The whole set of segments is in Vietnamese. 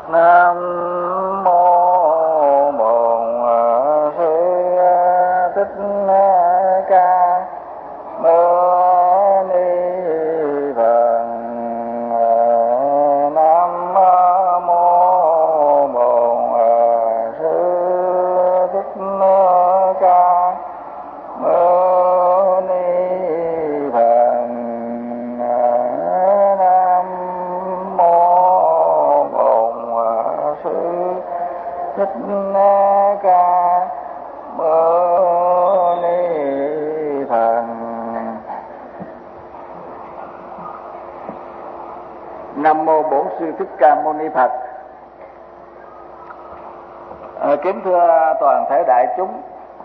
Nam mô Bổn Sư Thích Ca Mâu Ni Phật. Nam mô Bổn Sư Thích Ca Mâu Ni Phật. Nam mô Bổn Sư Thích Ca Mâu Ni Phật. Nam mô Bổn Sư Thích Ca Mâu Ni Phật. Kính thưa toàn thể đại chúng,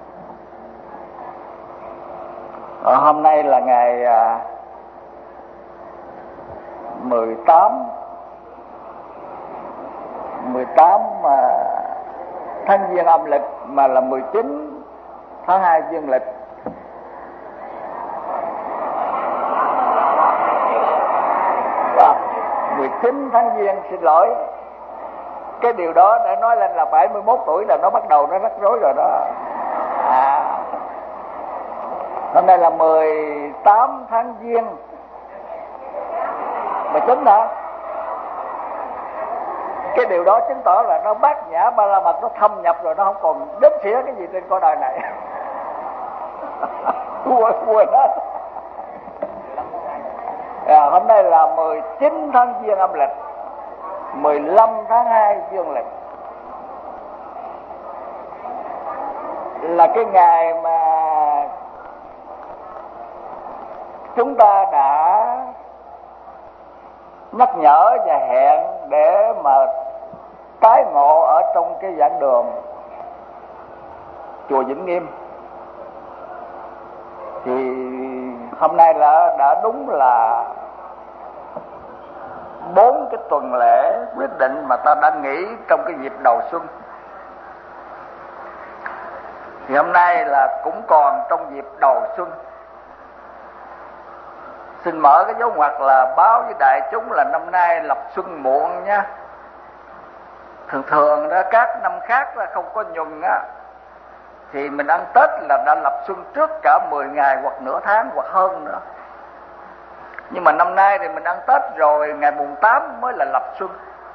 hôm nay là ngày 18 tháng Giêng âm lịch, mà là 19 tháng 2 dương lịch. Và 19 tháng Giêng, xin lỗi. Cái điều đó đã nói lên là 71 tuổi là nó bắt đầu nó rắc rối rồi đó. Hôm nay là 18 tháng Giêng 19 hả? Cái điều đó chứng tỏ là nó bát nhã ba la mật, nó thâm nhập rồi, nó không còn đếm xỉa cái gì trên cõi đời này. Quên hết. Hôm nay là 19 tháng Giêng âm lịch, 15 tháng 2 dương lịch, là cái ngày mà chúng ta đã nhắc nhở và hẹn để mà tái ngộ ở trong cái giảng đường chùa Vĩnh Nghiêm. Thì hôm nay đã đúng là 4 cái tuần lễ quyết định mà ta đã nghĩ trong cái dịp đầu xuân. Thì hôm nay là cũng còn trong dịp đầu xuân. Xin mở cái dấu ngoặc là báo với đại chúng là năm nay lập xuân muộn nha. Thường đó các năm khác là không có nhuần á, thì mình ăn Tết là đã lập xuân trước cả 10 ngày hoặc nửa tháng hoặc hơn nữa. Nhưng mà năm nay thì mình ăn Tết rồi, ngày mùng 8 mới là lập xuân.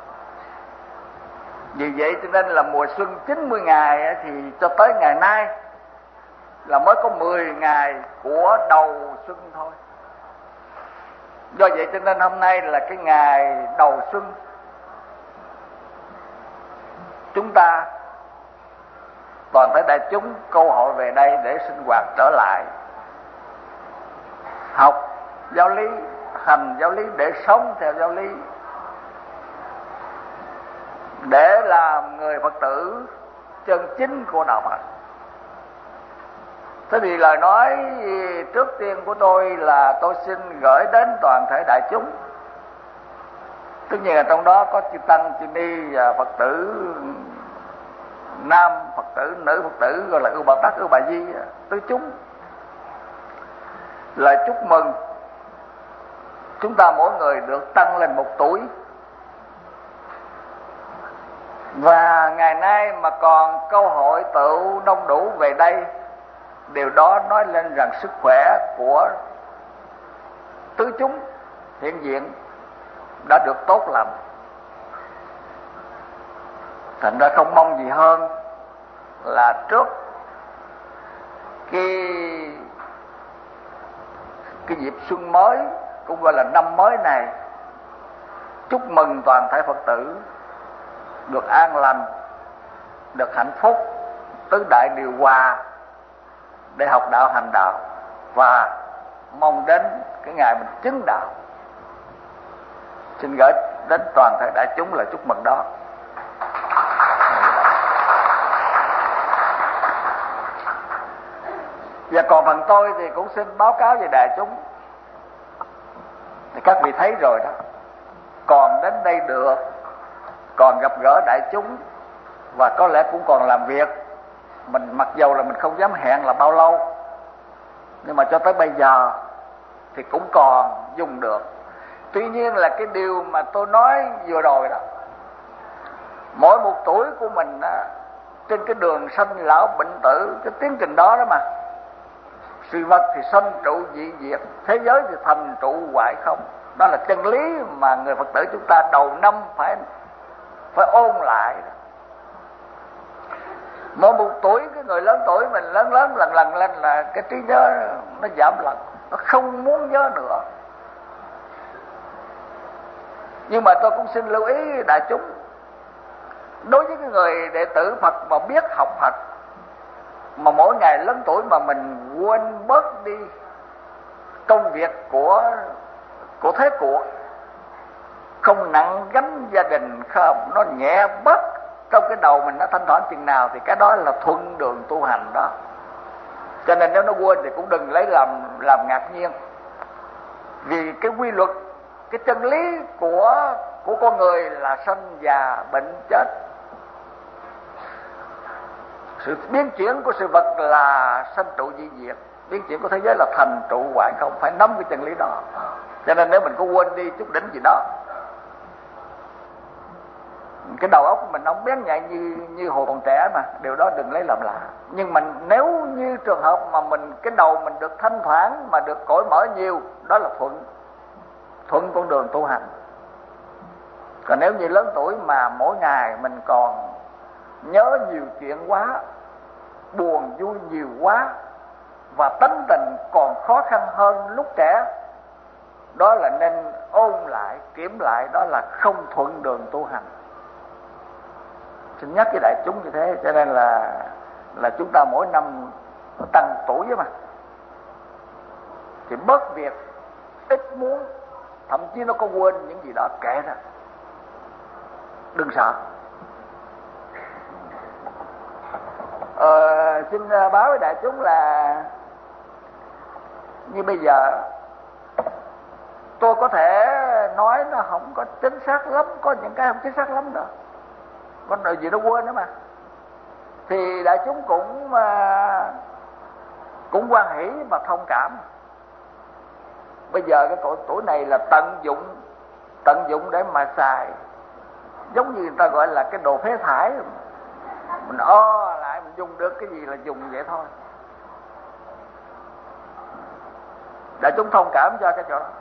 Vì vậy cho nên là mùa xuân 90 ngày thì cho tới ngày nay là mới có 10 ngày của đầu xuân thôi. Do vậy cho nên hôm nay là cái ngày đầu xuân. Chúng ta toàn thể đại chúng câu hội về đây để sinh hoạt trở lại, học giáo lý, hành giáo lý để sống theo giáo lý, để làm người Phật tử chân chính của đạo Phật. Thế thì lời nói trước tiên của tôi là tôi xin gửi đến toàn thể đại chúng. Tất nhiên là trong đó có chư tăng, chư ni và Phật tử nam, Phật tử nữ, Phật tử gọi là Ưu Bà Tắc, Ưu Bà Di, tứ chúng. Lời chúc mừng chúng ta mỗi người được tăng lên 1 tuổi. Và ngày nay mà còn câu hội tụ đông đủ về đây, điều đó nói lên rằng sức khỏe của tứ chúng hiện diện đã được tốt lành. Thành ra không mong gì hơn là trước cái dịp xuân mới, cũng gọi là năm mới này, chúc mừng toàn thể Phật tử được an lành, được hạnh phúc, tứ đại điều hòa để học đạo hành đạo, và mong đến cái ngày mình chứng đạo. Xin gửi đến toàn thể đại chúng là chúc mừng đó. Và còn phần tôi thì cũng xin báo cáo về đại chúng. Thì các vị thấy rồi đó, còn đến đây được, còn gặp gỡ đại chúng, và có lẽ cũng còn làm việc. Mình mặc dầu là mình không dám hẹn là bao lâu, nhưng mà cho tới bây giờ thì cũng còn dùng được. Tuy nhiên là cái điều mà tôi nói vừa rồi đó Mỗi một tuổi của mình trên cái đường sanh lão bệnh tử, cái tiến trình đó đó mà. Sự vật thì sanh trụ dị diệt, thế giới thì thành trụ hoại không. Đó là chân lý mà người Phật tử chúng ta đầu năm phải ôn lại. Mỗi một tuổi, cái người lớn tuổi mình lớn lần lên là cái trí nhớ nó giảm lần, nó không muốn nhớ nữa. Nhưng mà tôi cũng xin lưu ý đại chúng, đối với cái người đệ tử Phật mà biết học Phật, mà mỗi ngày lớn tuổi mà mình quên bớt đi công việc của thế cuộc, không nặng gánh gia đình, không, nó nhẹ bớt trong cái đầu mình, nó thanh thoảng chừng nào thì cái đó là thuận đường tu hành đó. Cho nên nếu nó quên thì cũng đừng lấy làm ngạc nhiên, vì cái quy luật, cái chân lý của con người là sanh già bệnh chết. Sự biến chuyển của sự vật là sanh trụ dị diệt, biến chuyển của thế giới là thành trụ hoại không. Phải nắm cái chân lý đó. Cho nên nếu mình có quên đi chút đỉnh gì đó, cái đầu óc của mình không bén nhạy như hồi còn trẻ mà, điều đó đừng lấy làm lạ. Nhưng mà nếu như trường hợp mà mình cái đầu mình được thanh thoảng, mà được cởi mở nhiều, đó là thuận con đường tu hành. Còn nếu như lớn tuổi mà mỗi ngày mình còn nhớ nhiều chuyện quá, buồn vui nhiều quá, và tánh tình còn khó khăn hơn lúc trẻ, đó là nên ôn lại, kiểm lại, đó là không thuận đường tu hành. Xin nhắc với đại chúng như thế. Cho nên là chúng ta mỗi năm tăng tuổi mà, thì bớt việc, ít muốn, thậm chí nó có quên những gì đó kệ đó, đừng sợ. Xin báo với đại chúng là như bây giờ tôi có thể nói nó không có chính xác lắm, có những cái không chính xác lắm nữa, con đời gì nó quên đó mà. Thì đại chúng cũng hoan hỷ mà thông cảm. Bây giờ cái tuổi này là tận dụng để mà xài, giống như người ta gọi là cái đồ phế thải, mình lại mình dùng được cái gì là dùng vậy thôi. Đại chúng thông cảm cho cái chỗ đó.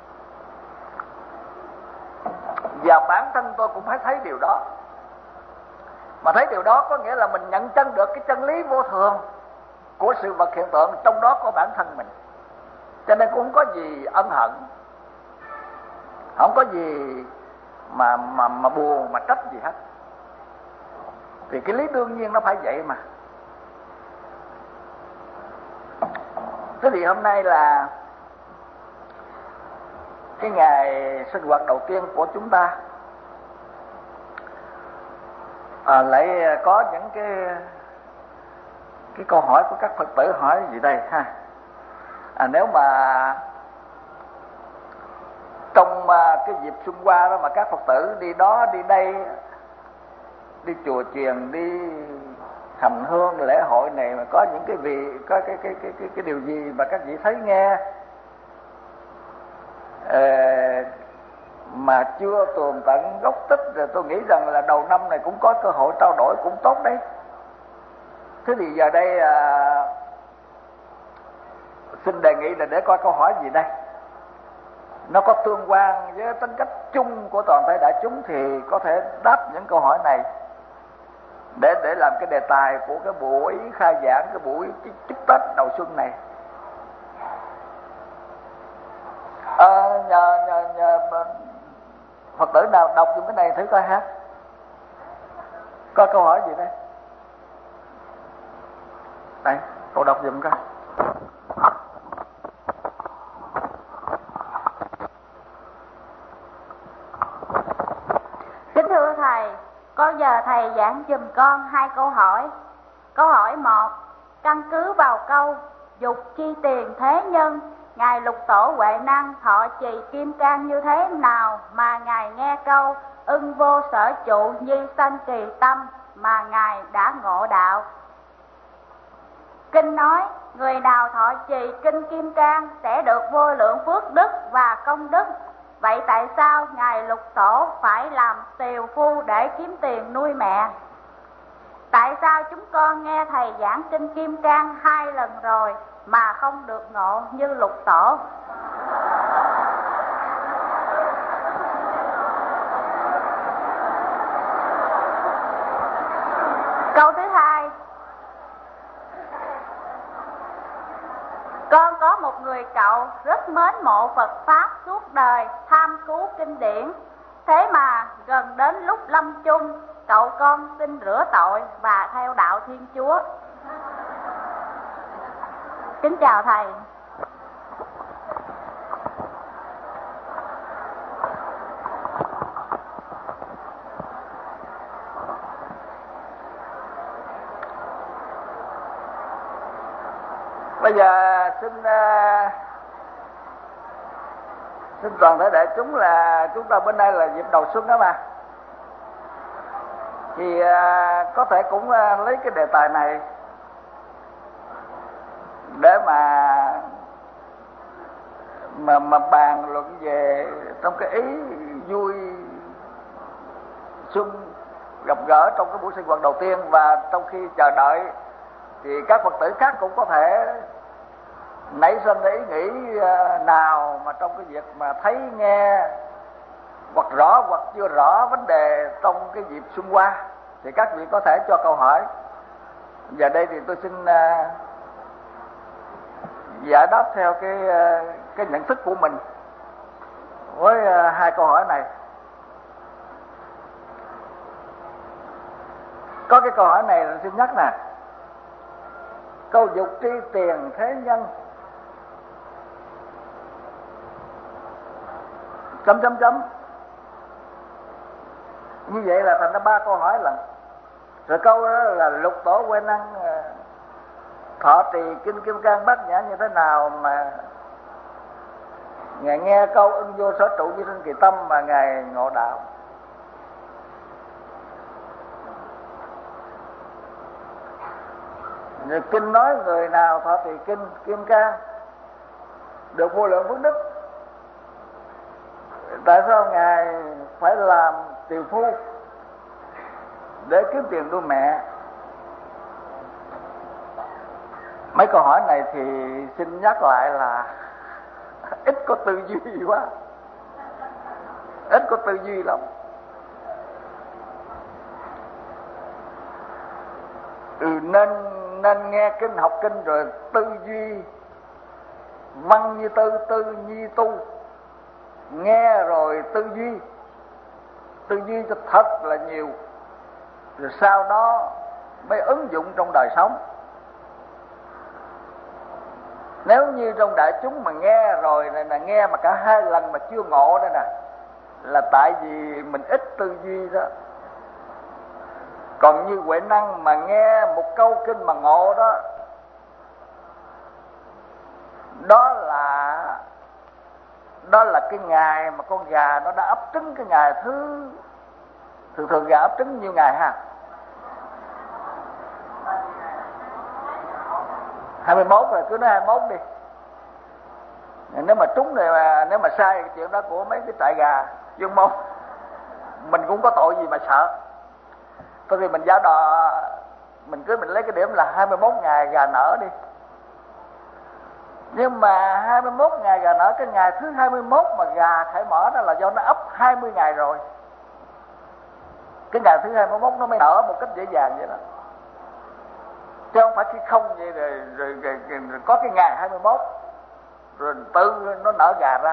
Và bản thân tôi cũng phải thấy điều đó. Mà thấy điều đó có nghĩa là mình nhận chân được cái chân lý vô thường của sự vật hiện tượng, trong đó có bản thân mình. Cho nên cũng không có gì ân hận, không có gì mà buồn mà trách gì hết. Thì cái lý đương nhiên nó phải vậy mà. Thế thì hôm nay là cái ngày sinh hoạt đầu tiên của chúng ta, lại có những cái câu hỏi của các Phật tử hỏi gì đây ha. Nếu mà trong cái dịp xuân qua đó mà các Phật tử đi đó đi đây, đi chùa chiền, đi hành hương lễ hội này, mà có những cái cái điều gì mà các vị thấy nghe mà chưa tường tận gốc tích, rồi tôi nghĩ rằng là đầu năm này cũng có cơ hội trao đổi cũng tốt đấy. Thế thì giờ đây xin đề nghị là để coi câu hỏi gì đây, nó có tương quan với tính cách chung của toàn thể đại chúng thì có thể đáp những câu hỏi này để làm cái đề tài của cái buổi khai giảng, cái buổi chúc Tết đầu xuân này. Nhờ Phật tử nào đọc những cái này thử coi ha. Có câu hỏi gì đây? Đây, cậu đọc giùm coi. Kính thưa thầy, con nhờ thầy giảng giùm con 2 câu hỏi. Câu hỏi 1, căn cứ vào câu dục chi tiền thế nhân, Ngài Lục Tổ Huệ Năng thọ trì kim cang như thế nào mà Ngài nghe câu ưng vô sở trụ nhi sanh kỳ tâm mà Ngài đã ngộ đạo? Kinh nói người nào thọ trì kinh kim cang sẽ được vô lượng phước đức và công đức. Vậy tại sao ngài Lục Tổ phải làm tiều phu để kiếm tiền nuôi mẹ? Tại sao chúng con nghe thầy giảng kinh Kim Cang 2 lần rồi mà không được ngộ như Lục Tổ? Câu thứ hai, con có một người cậu rất mến mộ Phật Pháp suốt đời, tham cứu kinh điển. Thế mà gần đến lúc lâm chung, cậu con xin rửa tội và theo đạo Thiên Chúa. Kính chào thầy. Bây giờ xin toàn thể đại chúng là chúng ta bên đây là dịp đầu xuân đó mà, thì có thể cũng lấy cái đề tài này để mà bàn luận về trong cái ý vui xuân gặp gỡ trong cái buổi sinh hoạt đầu tiên, và trong khi chờ đợi thì các Phật tử khác cũng có thể nảy sinh ý nghĩ nào mà trong cái việc mà thấy nghe hoặc rõ hoặc chưa rõ vấn đề trong cái dịp xuân qua, thì các vị có thể cho câu hỏi. Và đây thì tôi xin giải đáp theo cái nhận thức của mình với hai câu hỏi này. Có cái câu hỏi này là xin nhắc nè: câu dục tri tiền thế nhân ... Như vậy là thành ra 3 câu hỏi lần. Rồi câu đó là Lục Tổ Huệ Năng thọ trì kinh Kim Cang Bát Nhã như thế nào mà ngài nghe câu ưng vô sở trụ với sinh kỳ tâm mà ngài ngộ đạo. Rồi kinh nói người nào thọ trì kinh Kim Cang được vô lượng phước đức. Tại sao ngài phải làm tiều phu để kiếm tiền nuôi mẹ? Mấy câu hỏi này thì xin nhắc lại là ít có tư duy quá, ít có tư duy lắm. Nên nghe kinh, học kinh rồi tư duy, văn như tư, tư nhi tu. Nghe rồi tư duy cho thật là nhiều, rồi sau đó mới ứng dụng trong đời sống. Nếu như trong đại chúng mà nghe rồi này là nghe mà cả 2 lần mà chưa ngộ đây nè, là tại vì mình ít tư duy đó. Còn như Huệ Năng mà nghe một câu kinh mà ngộ đó, đó là cái ngày mà con gà nó đã ấp trứng, cái ngày thường gà ấp trứng nhiêu ngày ha? 21 rồi, cứ nói 21 đi. Nếu mà trúng rồi mà nếu mà sai cái chuyện đó của mấy cái trại gà chuyên môn, mình cũng có tội gì mà sợ. Thôi thì mình giáo đò, mình lấy cái điểm là 21 ngày gà nở đi. Nhưng mà 21 ngày gà nở, cái ngày thứ 21 mà gà khởi mở đó là do nó ấp 20 ngày rồi. Cái ngày thứ 21 nó mới nở một cách dễ dàng vậy đó. Chứ không phải khi không vậy rồi có cái ngày 21 rồi tự nó nở gà ra.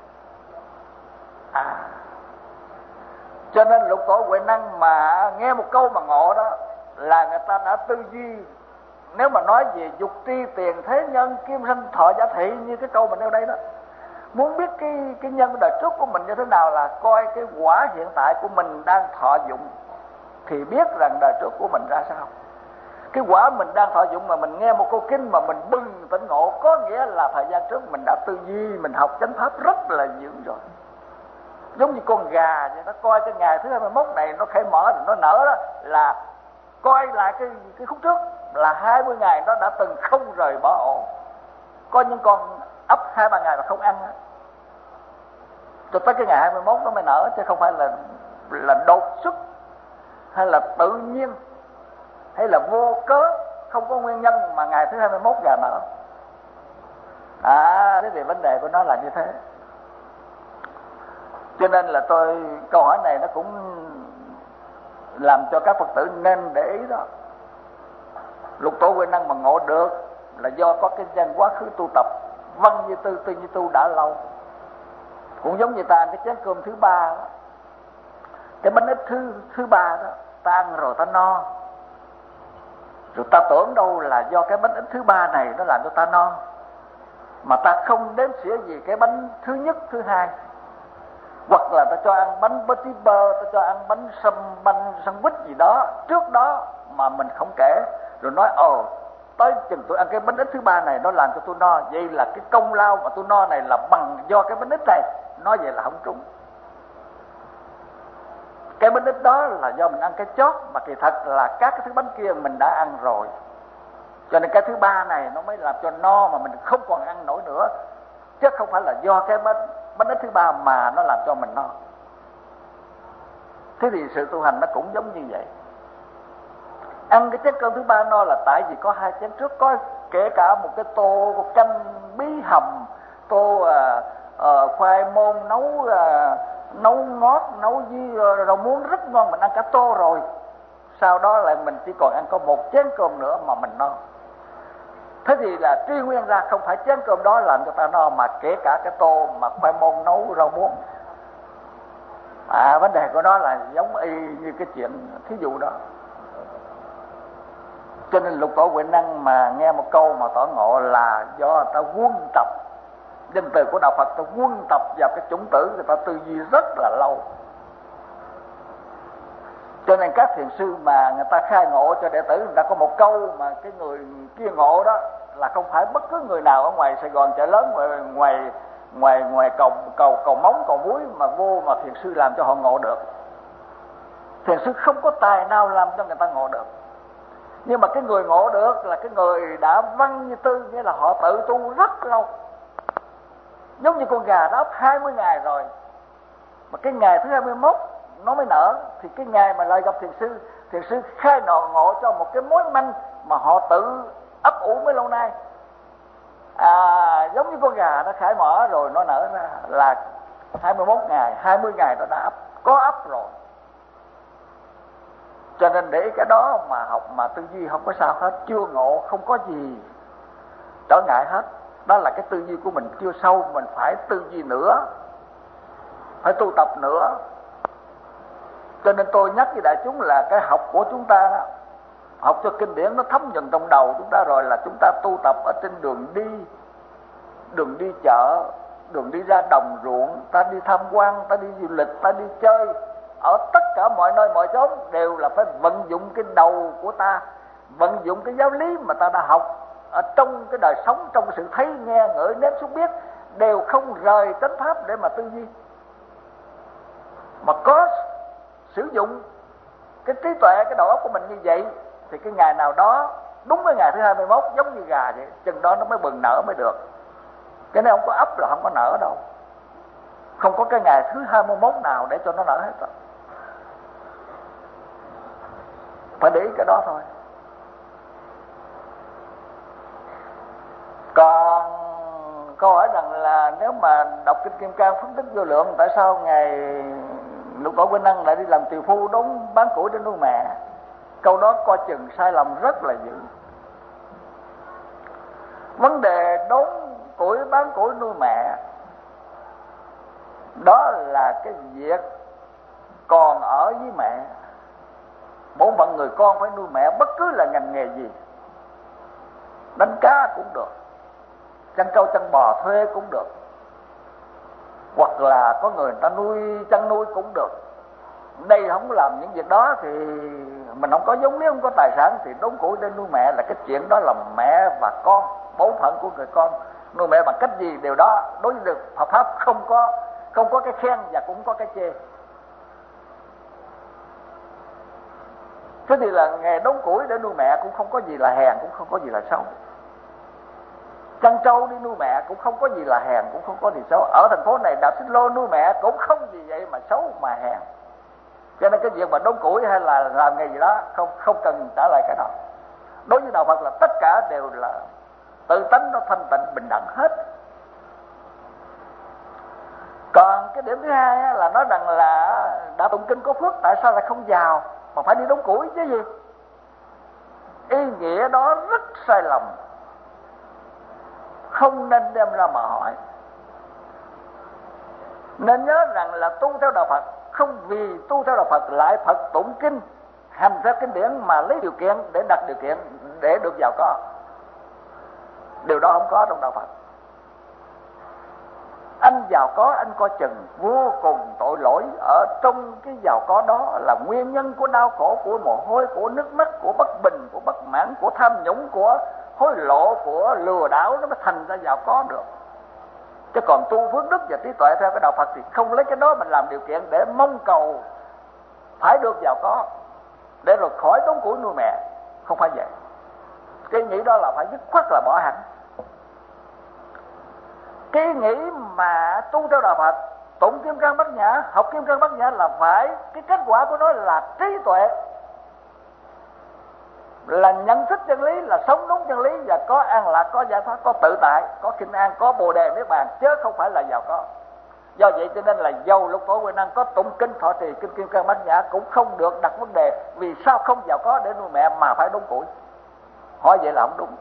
Cho nên Lục Tổ Huệ Năng mà nghe một câu mà ngộ đó là người ta đã tư duy. Nếu mà nói về dục tri tiền thế nhân kim sinh thọ giả thị như cái câu mình nêu đây đó, muốn biết cái nhân đời trước của mình như thế nào là coi cái quả hiện tại của mình đang thọ dụng thì biết rằng đời trước của mình ra sao. Cái quả mình đang thọ dụng mà mình nghe một câu kinh mà mình bừng tỉnh ngộ, có nghĩa là thời gian trước mình đã tư duy, mình học chánh pháp rất là nhiều rồi. Giống như con gà vậy, nó coi cái ngày thứ 21 này nó khởi mở rồi nó nở đó, là coi lại cái khúc trước là 20 ngày nó đã từng không rời bỏ ổ. Có những con ấp 2-3 ngày mà không ăn đó. cho tới cái ngày 21 nó mới nở, chứ không phải là đột xuất hay là tự nhiên hay là vô cớ, không có nguyên nhân mà ngày thứ 21 gà nở. Thế thì vấn đề của nó là như thế. Cho nên là câu hỏi này nó cũng làm cho các Phật tử nên để ý đó. Lục Tổ Huệ Năng mà ngộ được là do có cái gian quá khứ tu tập văn như tư như tu đã lâu. Cũng giống như ta ăn cái chén cơm thứ ba đó, cái bánh ít thứ ba đó, ta ăn rồi ta no, rồi ta tưởng đâu là do cái bánh ít thứ ba này nó làm cho ta no, mà ta không đếm xỉa gì cái bánh thứ nhất thứ hai, hoặc là ta cho ăn bánh petit beurre, ta cho ăn bánh sandwich gì đó trước đó mà mình không kể, rồi nói tới chừng tôi ăn cái bánh ít thứ ba này nó làm cho tôi no, vậy là cái công lao mà tôi no này là bằng do cái bánh ít này. Nói vậy là không trúng. Cái bánh ít đó là do mình ăn cái chót, mà kỳ thật là các cái thứ bánh kia mình đã ăn rồi, cho nên cái thứ ba này nó mới làm cho no mà mình không còn ăn nổi nữa, chứ không phải là do cái bánh ít thứ ba mà nó làm cho mình no. Thế thì sự tu hành nó cũng giống như vậy. Ăn cái chén cơm thứ ba no là tại vì có hai chén trước, có kể cả một cái tô canh bí hầm, tô khoai môn nấu ngót, nấu với rau muống rất ngon, mình ăn cả tô rồi. Sau đó lại mình chỉ còn ăn có một chén cơm nữa mà mình no. Thế thì là truy nguyên ra không phải chén cơm đó làm cho ta no, mà kể cả cái tô mà khoai môn nấu rau muống. Vấn đề của nó là giống y như cái chuyện thí dụ đó. Cho nên Lục Tổ Huệ Năng mà nghe một câu mà tỏ ngộ là do ta quân tập, danh từ của đạo Phật, ta quân tập vào cái chủng tử, người ta tư duy rất là lâu. Cho nên các thiền sư mà người ta khai ngộ cho đệ tử, người ta có một câu mà cái người kia ngộ đó là không phải bất cứ người nào ở ngoài Sài Gòn chợ lớn, ngoài cầu Móng, cầu Muối mà vô mà thiền sư làm cho họ ngộ được. Thiền sư không có tài nào làm cho người ta ngộ được. Nhưng mà cái người ngộ được là cái người đã văn như tư, nghĩa là họ tự tu rất lâu. Giống như con gà đó 20 ngày rồi, mà cái ngày thứ 21 nó mới nở, thì cái ngày mà lại gặp thiền sư khai ngộ cho một cái mối manh mà họ tự ấp ủ mấy lâu nay. Giống như con gà nó khai mở rồi nó nở ra là 21 ngày, 20 ngày nó đã có ấp rồi. Cho nên để cái đó mà học mà tư duy không có sao hết, chưa ngộ không có gì trở ngại hết. Đó là cái tư duy của mình chưa sâu, mình phải tư duy nữa, phải tu tập nữa. Cho nên tôi nhắc với đại chúng là cái học của chúng ta đó, học cho kinh điển nó thấm nhuần trong đầu chúng ta rồi, là chúng ta tu tập ở trên đường đi chợ, đường đi ra đồng ruộng, ta đi tham quan, ta đi du lịch, ta đi chơi, ở tất cả mọi nơi mọi chốn đều là phải vận dụng cái đầu của ta, vận dụng cái giáo lý mà ta đã học ở trong cái đời sống, trong cái sự thấy nghe ngửi nếm xúc biết, đều không rời chánh pháp để mà tư duy. Mà có sử dụng cái trí tuệ, cái đầu óc của mình như vậy, thì cái ngày nào đó đúng cái ngày thứ 21 giống như gà vậy, chừng đó nó mới bừng nở mới được. Cái này không có ấp là không có nở đâu. Không có cái ngày thứ 21 nào để cho nó nở hết rồi. Phải để ý cái đó thôi. Còn câu hỏi rằng là nếu mà đọc kinh Kim Cang phân tích vô lượng, tại sao ngày Lục Tổ Huệ Năng lại đi làm tiều phu đốn bán củi để nuôi mẹ? Câu đó coi chừng sai lầm rất là dữ. Vấn đề đốn củi bán củi nuôi mẹ đó là cái việc còn ở với mẹ. Bổn phận người con phải nuôi mẹ bất cứ là ngành nghề gì. Đánh cá cũng được, chăn trâu chăn bò thuê cũng được, hoặc là có người ta chăn nuôi cũng được. Đây không làm những việc đó thì mình không có giống, nếu không có tài sản thì đốn củi để nuôi mẹ là cái chuyện đó là mẹ và con, bổn phận của người con. Nuôi mẹ bằng cách gì điều đó đối với được Phật pháp không có cái khen và cũng có cái chê. Thế thì là nghề đốn củi để nuôi mẹ cũng không có gì là hèn, cũng không có gì là xấu. chăn trâu đi nuôi mẹ cũng không có gì là hèn, cũng không có gì xấu. Ở thành phố này đạp xích lô nuôi mẹ cũng không gì vậy mà xấu mà hèn. Cho nên cái việc mà đốn củi hay là làm nghề gì đó không cần trả lại cái đó. Đối với đạo Phật là tất cả đều là tự tánh, nó thanh tịnh bình đẳng hết. Còn cái điểm thứ hai là nói rằng là đã tụng kinh có phước, tại sao lại không giàu mà phải đi đốn củi chứ gì? Ý nghĩa đó rất sai lầm, không nên đem ra mà hỏi. Nên nhớ rằng là tu theo đạo Phật không vì tu theo đạo Phật lại Phật tụng kinh hành theo kinh điển mà lấy điều kiện để đặt điều kiện để được giàu có. Điều đó không có trong đạo Phật. Anh giàu có anh coi chừng vô cùng tội lỗi. Ở trong cái giàu có đó là nguyên nhân của đau khổ, của mồ hôi, của nước mắt, của bất bình, của bất mãn, của tham nhũng, của hối lộ, của lừa đảo, nó mới thành ra giàu có được. Chứ còn tu phước đức và trí tuệ theo cái đạo Phật thì không lấy cái đó mình làm điều kiện để mong cầu phải được giàu có, để rồi khỏi đốn củi nuôi mẹ. Không phải vậy. Cái nghĩ đó là phải dứt khoát là bỏ hẳn. Cái nghĩ mà tu theo đạo Phật, tụng Kim Cang Bát Nhã, học Kim Cang Bát Nhã là phải, cái kết quả của nó là trí tuệ, là nhận thức chân lý, là sống đúng chân lý và có an lạc, có giải thoát, có tự tại, có kinh an, có bồ đề niết bàn, chứ không phải là giàu có. Do vậy cho nên là dầu Lục Tổ Huệ Năng có tụng kinh thọ trì kinh Kim Cang Bát Nhã cũng không được đặt vấn đề vì sao không giàu có để nuôi mẹ mà phải đốn củi. Hỏi vậy là không đúng.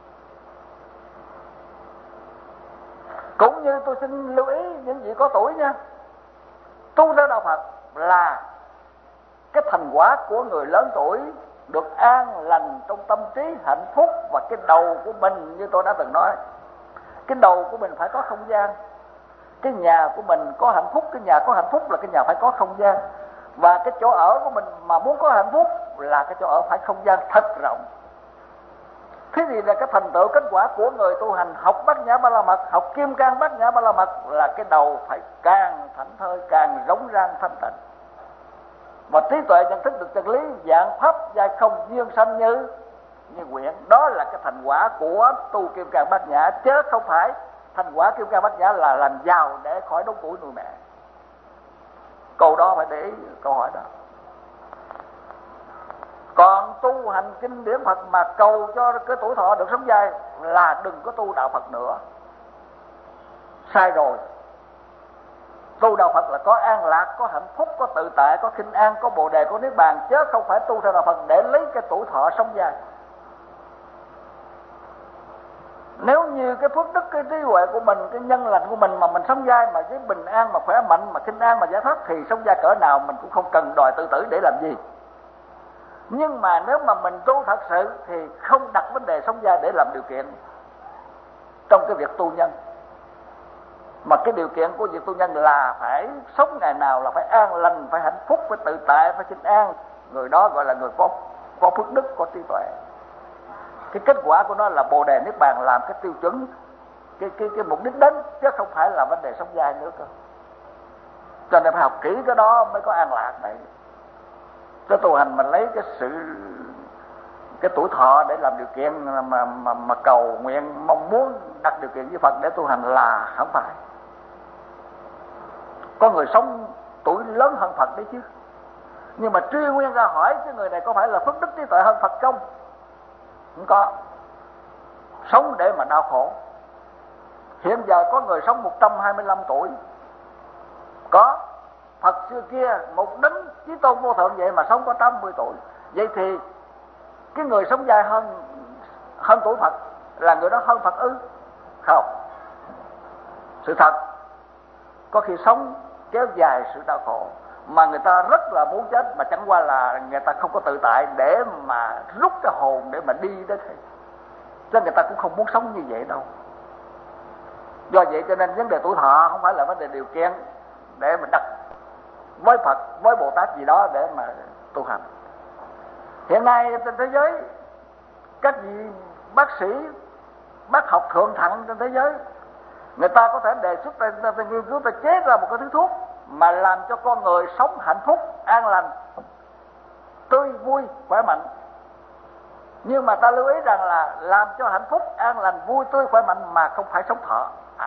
Cũng như tôi xin lưu ý những vị có tuổi nha, tu theo đạo Phật là cái thành quả của người lớn tuổi được an lành trong tâm trí hạnh phúc, và cái đầu của mình như tôi đã từng nói, cái đầu của mình phải có không gian. Cái nhà của mình có hạnh phúc, cái nhà có hạnh phúc là cái nhà phải có không gian. Và cái chỗ ở của mình mà muốn có hạnh phúc là cái chỗ ở phải không gian thật rộng. Thế gì là cái thành tựu kết quả của người tu hành học Bát Nhã Ba La Mật, học Kim Cang Bát Nhã Ba La Mật là cái đầu phải càng thảnh thơi, càng rỗng rang thanh tịnh. Và trí tuệ nhận thức được chân lý dạng pháp giai không duyên sanh như nguyện. Đó là cái thành quả của tu Kim Cang Bát Nhã, chứ không phải thành quả Kim Cang Bát Nhã là làm giàu để khỏi đốn củi nuôi mẹ. Câu đó phải để ý câu hỏi đó. Còn tu hành kinh điển Phật mà cầu cho cái tuổi thọ được sống dài là đừng có tu đạo Phật nữa. Sai rồi. Tu đạo Phật là có an lạc, có hạnh phúc, có tự tại, có kinh an, có bồ đề, có niết bàn, chứ không phải tu theo đạo Phật để lấy cái tuổi thọ sống dài. Nếu như cái phước đức, cái trí huệ của mình, cái nhân lành của mình mà mình sống dai mà với bình an, mà khỏe mạnh, mà kinh an, mà giải thoát thì sống dai cỡ nào mình cũng không cần đòi tự tử để làm gì. Nhưng mà nếu mà mình tu thật sự thì không đặt vấn đề sống dai để làm điều kiện trong cái việc tu nhân. Mà cái điều kiện của việc tu nhân là phải sống ngày nào là phải an lành, phải hạnh phúc, phải tự tại, phải kinh an. Người đó gọi là người có phước đức, có trí tuệ. Cái kết quả của nó là bồ đề niết bàn làm cái tiêu chuẩn, cái mục đích đến, chứ không phải là vấn đề sống dai nữa cơ. Cho nên phải học kỹ cái đó mới có an lạc này. Cái tu hành mình lấy cái tuổi thọ để làm điều kiện mà cầu nguyện mong muốn đặt điều kiện với Phật để tu hành là không phải. Có người sống tuổi lớn hơn Phật đấy chứ, nhưng mà truy nguyên ra hỏi cái người này có phải là phước đức trí tuệ hơn Phật không? Không có. Sống để mà đau khổ. Hiện giờ có người sống 125 tuổi. Có. Phật xưa kia một đấng Chí Tôn vô thượng vậy mà sống có 80 tuổi. Vậy thì cái người sống dài hơn tuổi Phật là người đó hơn Phật ư? Không. Sự thật, có khi sống kéo dài sự đau khổ mà người ta rất là muốn chết, mà chẳng qua là người ta không có tự tại để mà rút cái hồn để mà đi đó thôi. Chứ người ta cũng không muốn sống như vậy đâu. Do vậy cho nên vấn đề tuổi thọ không phải là vấn đề điều kiện để mình đặt với Phật, với Bồ Tát gì đó để mà tu hành. Hiện nay trên thế giới, các vị bác sĩ, bác học thượng thặng trên thế giới, người ta có thể đề xuất, người ta nghiên cứu, người ta chế ra một cái thứ thuốc mà làm cho con người sống hạnh phúc, an lành, tươi vui, khỏe mạnh. Nhưng mà ta lưu ý rằng là làm cho hạnh phúc, an lành, vui tươi, khỏe mạnh mà không phải sống thọ.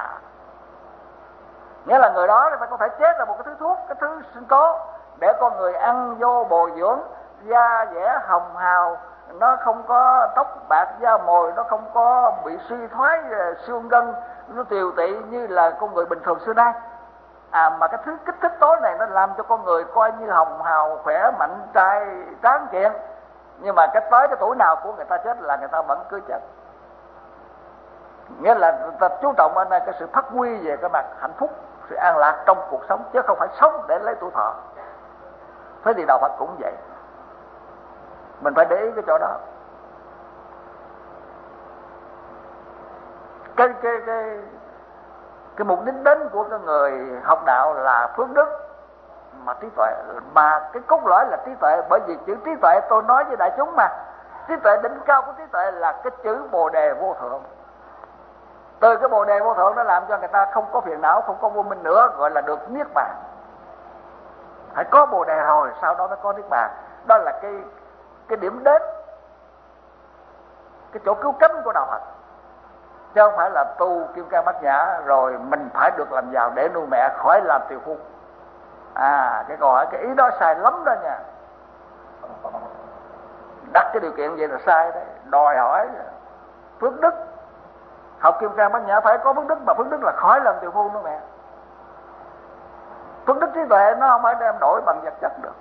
Nghĩa là người đó phải có thể chế ra một cái thứ thuốc, cái thứ sinh tố để con người ăn vô bồi dưỡng, da dẻ hồng hào, nó không có tóc bạc da mồi, nó không có bị suy thoái xương gân, nó tiều tị như là con người bình thường xưa nay. Mà cái thứ kích thích tố này nó làm cho con người coi như hồng hào, khỏe mạnh, trai tráng kiện. Nhưng mà tới cái tuổi nào của người ta chết là người ta vẫn cứ chết. Nghĩa là người ta chú trọng ở đây cái sự phát huy về cái mặt hạnh phúc, sự an lạc trong cuộc sống, chứ không phải sống để lấy tuổi thọ. Thế thì đạo Phật cũng vậy, mình phải để ý cái chỗ đó. Cái mục đích đến của cái người học đạo là phước đức mà trí tuệ, mà cái cốt lõi là trí tuệ. Bởi vì chữ trí tuệ tôi nói với đại chúng mà, trí tuệ đỉnh cao của trí tuệ là cái chữ Bồ Đề Vô Thượng. Từ cái Bồ Đề Vô Thượng nó làm cho người ta không có phiền não, không có vô minh nữa, gọi là được niết bàn. Phải có Bồ Đề rồi sau đó mới có niết bàn. Đó là cái điểm đến, cái chỗ cứu cánh của đạo Phật, chứ không phải là tu Kim Cang Bát Nhã rồi mình phải được làm giàu để nuôi mẹ khỏi làm tiều phu. Cái câu hỏi, cái ý đó sai lắm đó nha. Đặt cái điều kiện vậy là sai đấy. Đòi hỏi phước đức, học Kim Cang Bát Nhã phải có phước đức, mà phước đức là khỏi làm tiều phu nữa mẹ. Phước đức trí tuệ nó không phải đem đổi bằng vật chất được.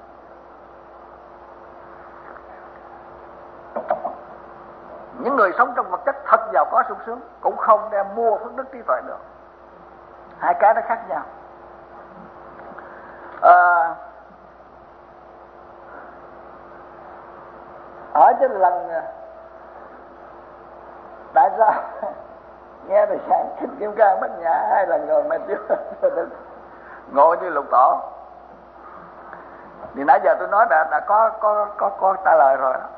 Những người sống trong vật chất thật giàu có sung sướng cũng không đem mua phước đức trí tuệ được. Hai cái nó khác nhau. Hỏi trên lần tại sao nghe từ sáng kinh Kim Cang Bát Nhã 2 lần rồi mà chưa ngộ như Lục Tổ. Thì nãy giờ tôi nói đã có trả lời rồi đó.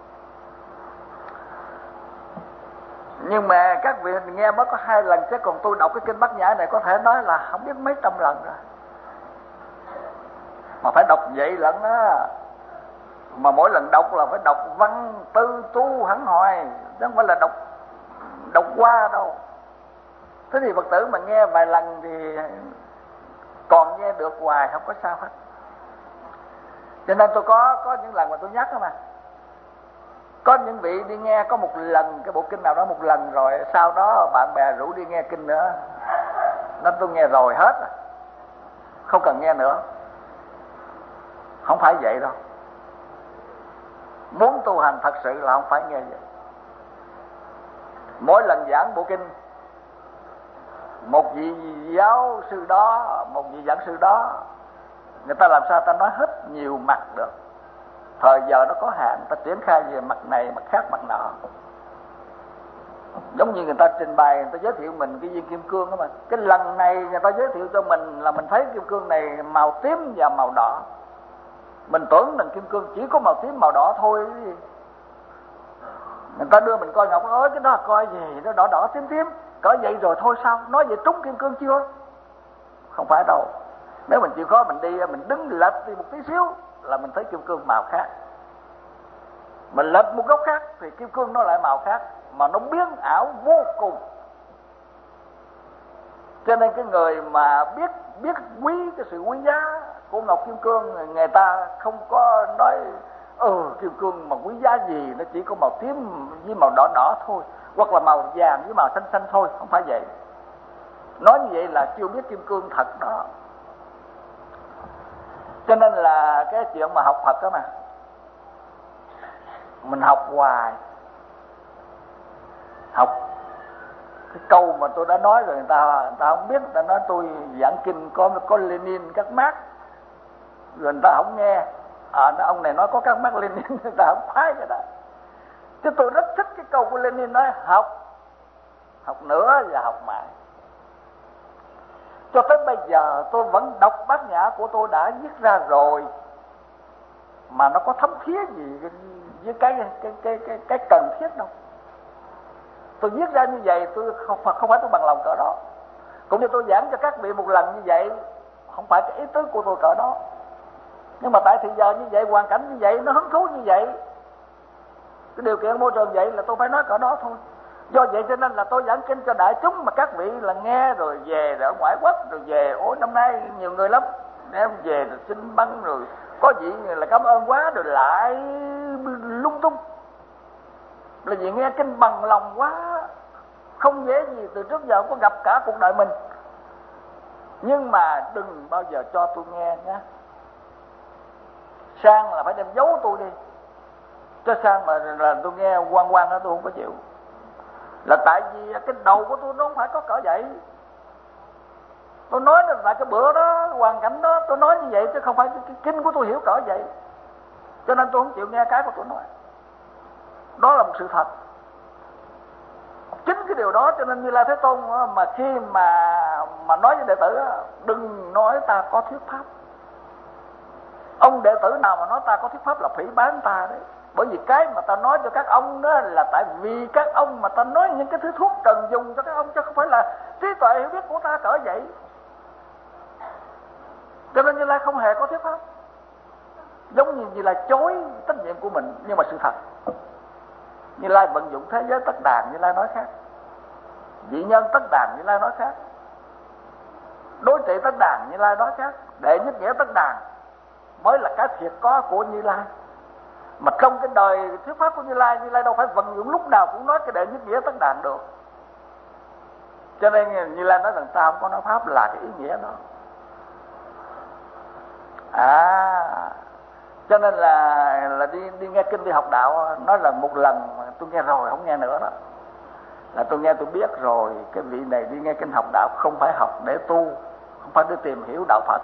Nhưng mà các vị nghe mới có 2 lần, chứ còn tôi đọc cái kinh Bát Nhã này có thể nói là không biết mấy trăm lần rồi. Mà phải đọc vậy lận á. Mà mỗi lần đọc là phải đọc văn tư tu hẳn hoài, chứ không phải là đọc qua đâu. Thế thì Phật tử mà nghe vài lần thì còn nghe được hoài, không có sao hết. Cho nên tôi có những lần mà tôi nhắc đó mà. Có những vị đi nghe có một lần cái bộ kinh nào đó một lần rồi, sau đó bạn bè rủ đi nghe kinh nữa, nên tôi nghe rồi hết rồi, không cần nghe nữa. Không phải vậy đâu. Muốn tu hành thật sự là không phải nghe vậy. Mỗi lần giảng bộ kinh, một vị giáo sư đó, một vị giảng sư đó, người ta làm sao ta nói hết nhiều mặt được. Thời giờ nó có hạn, ta triển khai về mặt này, mặt khác, mặt nọ. Giống như người ta trình bày, người ta giới thiệu mình cái viên kim cương đó mà. Cái lần này người ta giới thiệu cho mình là mình thấy kim cương này màu tím và màu đỏ. Mình tưởng rằng kim cương chỉ có màu tím màu đỏ thôi. Người ta đưa mình coi ngọc ơi, cái đó là coi gì, nó đỏ đỏ tím tím, cỡ vậy rồi thôi sao? Nói vậy trúng kim cương chưa? Không phải đâu. Nếu mình chịu khó mình đi, mình đứng lệch đi một tí xíu là mình thấy kim cương màu khác. Mình lệch một góc khác thì kim cương nó lại màu khác, mà nó biến ảo vô cùng. Cho nên cái người mà biết quý cái sự quý giá của ngọc kim cương, người ta không có nói kim cương mà quý giá gì, nó chỉ có màu tím với màu đỏ đỏ thôi, hoặc là màu vàng với màu xanh xanh thôi. Không phải vậy. Nói như vậy là chưa biết kim cương thật đó. Cho nên là cái chuyện mà học Phật đó mà, mình học hoài. Học cái câu mà tôi đã nói rồi, người ta không biết, người ta nói tôi giảng kinh có Lenin các Mác, rồi người ta không nghe. Ông này nói có các Mác Lenin, người ta không khoái cái đó. Chứ tôi rất thích cái câu của Lenin nói học nữa và học mãi. Cho tới bây giờ tôi vẫn đọc Bát Nhã của tôi đã viết ra rồi, mà nó có thấm thía gì với cái cần thiết đâu. Tôi viết ra như vậy, tôi không phải tôi bằng lòng cỡ đó. Cũng như tôi giảng cho các vị một lần như vậy, không phải cái ý tứ của tôi cỡ đó. Nhưng mà tại thì giờ như vậy, hoàn cảnh như vậy, nó hứng thú như vậy, cái điều kiện môi trường vậy là tôi phải nói cỡ đó thôi. Do vậy cho nên là tôi giảng kinh cho đại chúng mà các vị là nghe rồi về ở ngoại quốc rồi về, ôi năm nay nhiều người lắm, đem về rồi xin băng rồi có vị là cảm ơn quá rồi lại lung tung. Là vì nghe kinh bằng lòng quá, không dễ gì từ trước giờ không có gặp cả cuộc đời mình. Nhưng mà đừng bao giờ cho tôi nghe nhé. Sang là phải đem giấu tôi đi, chứ sang mà là tôi nghe quan quan đó tôi không có chịu. Là tại vì cái đầu của tôi nó không phải có cỡ vậy. Tôi nói là tại cái bữa đó, hoàn cảnh đó tôi nói như vậy, chứ không phải cái kinh của tôi hiểu cỡ vậy. Cho nên tôi không chịu nghe cái của tôi nói. Đó là một sự thật. Chính cái điều đó cho nên Như Lai Thế Tôn mà khi mà nói với đệ tử, đừng nói ta có thuyết pháp. Ông đệ tử nào mà nói ta có thuyết pháp là phỉ báng ta đấy. Bởi vì cái mà ta nói cho các ông đó là tại vì các ông mà ta nói những cái thứ thuốc cần dùng cho các ông, chứ không phải là trí tuệ hiểu biết của ta cỡ vậy. Cho nên Như Lai không hề có thuyết pháp. Giống như Như Lai chối trách nhiệm của mình, nhưng mà sự thật Như Lai vận dụng thế giới tất đàn, Như Lai nói khác. Vị nhân tất đàn, Như Lai nói khác. Đối trị tất đàn, Như Lai nói khác. Đệ nhất nghĩa tất đàn mới là cái thiệt có của Như Lai. Mà trong cái đời thuyết pháp của Như Lai đâu phải vận dụng lúc nào cũng nói cái đệ nhất nghĩa tất đàn được. Cho nên Như Lai nói rằng ta không có nói pháp là cái ý nghĩa đó. Cho nên là đi nghe kinh, đi học đạo, nói là một lần mà tôi nghe rồi không nghe nữa đó. Là tôi nghe tôi biết rồi, cái vị này đi nghe kinh học đạo không phải học để tu, không phải để tìm hiểu đạo Phật,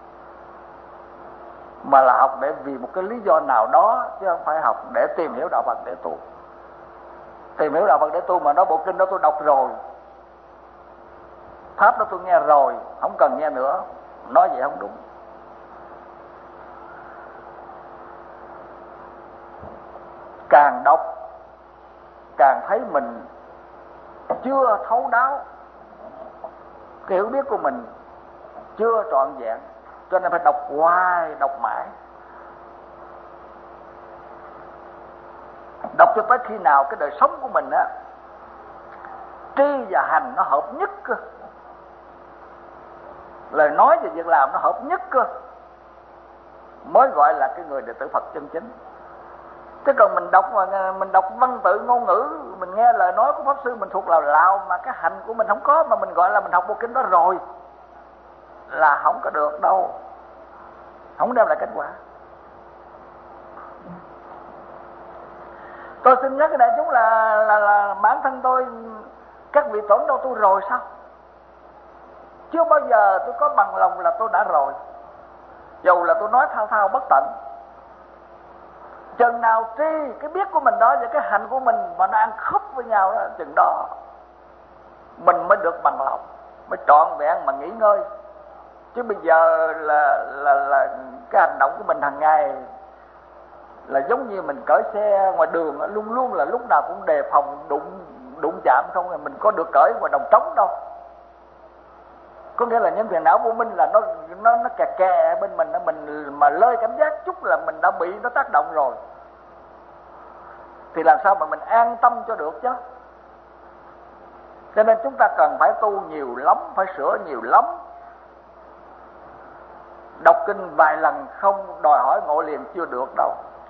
mà là học để vì một cái lý do nào đó, chứ không phải học để tìm hiểu đạo Phật để tu. Tìm hiểu đạo Phật để tu mà nói bộ kinh đó tôi đọc rồi, pháp đó tôi nghe rồi, không cần nghe nữa, nói vậy không đúng. Càng đọc càng thấy mình chưa thấu đáo, cái hiểu biết của mình chưa trọn vẹn, cho nên phải đọc hoài, đọc mãi, đọc cho tới khi nào cái đời sống của mình á, tri và hành nó hợp nhất cơ, lời nói và việc làm nó hợp nhất cơ, mới gọi là cái người đệ tử Phật chân chính. Chứ còn mình đọc văn tự ngôn ngữ, mình nghe lời nói của pháp sư mình thuộc lào mà cái hành của mình không có, mà mình gọi là mình học bộ kinh đó rồi, là không có được đâu, không đem lại kết quả. Tôi xin nhắc cái đại chúng là bản thân tôi, các vị tổn đâu tôi rồi sao? Chưa bao giờ tôi có bằng lòng là tôi đã rồi, dù là tôi nói thao thao bất tận. Chừng nào tri cái biết của mình đó và cái hành của mình mà nó ăn khớp với nhau đó, chừng đó mình mới được bằng lòng, mới trọn vẹn mà nghỉ ngơi. Chứ bây giờ là cái hành động của mình hàng ngày là giống như mình cởi xe ngoài đường, luôn luôn là lúc nào cũng đề phòng đụng chạm không, là mình có được cởi ngoài đồng trống đâu. Có nghĩa là những phiền não vô minh là nó kè bên mình mà lơi cảm giác chút là mình đã bị nó tác động rồi, thì làm sao mà mình an tâm cho được chứ. Cho nên chúng ta cần phải tu nhiều lắm, phải sửa nhiều lắm. Đọc kinh vài lần không đòi hỏi ngộ liền chưa được đâu.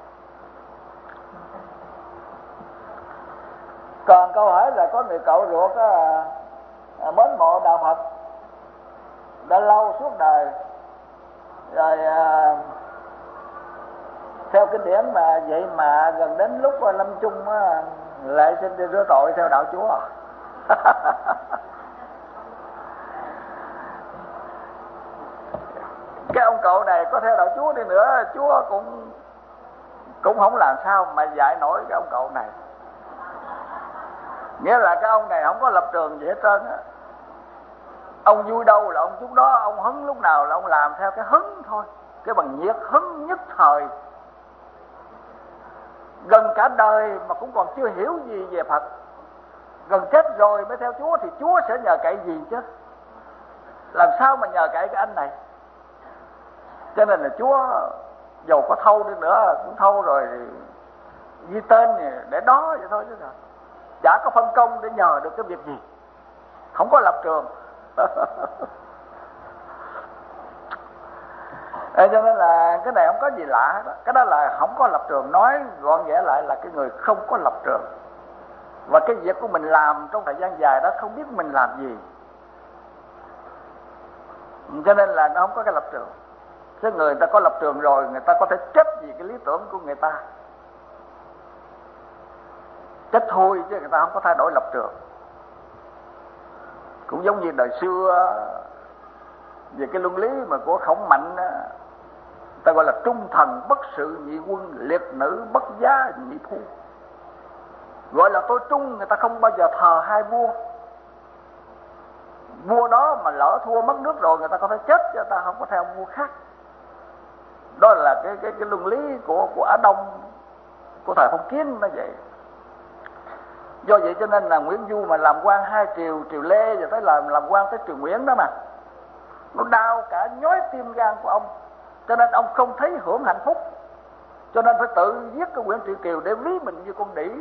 Còn câu hỏi là có người cậu ruột mến mộ đạo Phật đã lâu suốt đời rồi, theo kinh điển mà vậy mà gần đến lúc lâm chung lại xin đi rửa tội theo đạo Chúa. Cái ông cậu này có theo đạo Chúa đi nữa, Chúa cũng không làm sao mà dạy nổi cái ông cậu này. Nghĩa là cái ông này không có lập trường gì hết trơn á. Ông vui đâu là ông chút đó, ông hứng lúc nào là ông làm theo cái hứng thôi, cái bằng nhiệt hứng nhất thời. Gần cả đời mà cũng còn chưa hiểu gì về Phật, gần chết rồi mới theo Chúa thì Chúa sẽ nhờ cậy gì chứ? Làm sao mà nhờ cậy cái anh này? Cho nên là Chúa dầu có thâu đi nữa cũng thâu rồi ghi tên để đó vậy thôi chứ sao, chả có phân công để nhờ được cái việc gì, không có lập trường. Cho nên là cái này không có gì lạ đó. Cái đó là không có lập trường. Nói gọn ghẽ lại là cái người không có lập trường. Và cái việc của mình làm trong thời gian dài đó không biết mình làm gì, cho nên là nó không có cái lập trường. Cái người ta có lập trường rồi, người ta có thể chết vì cái lý tưởng của người ta, chết thôi, chứ người ta không có thay đổi lập trường. Cũng giống như đời xưa về cái luân lý mà của Khổng Mạnh, ta gọi là trung thần bất sự nhị quân, liệt nữ bất giá nhị phu. Gọi là tôi trung, người ta không bao giờ thờ hai vua. Vua đó mà lỡ thua mất nước rồi, người ta có thể chết chứ ta không có theo vua khác. Đó là cái luân lý của Á Đông, của thời Phong Kiến nó vậy. Do vậy cho nên là Nguyễn Du mà làm quan hai triều, triều Lê rồi tới làm quan tới triều Nguyễn đó mà, nó đau cả nhói tim gan của ông. Cho nên ông không thấy hưởng hạnh phúc, cho nên phải tự giết cái Nguyễn Trị Kiều để ví mình như con đĩ.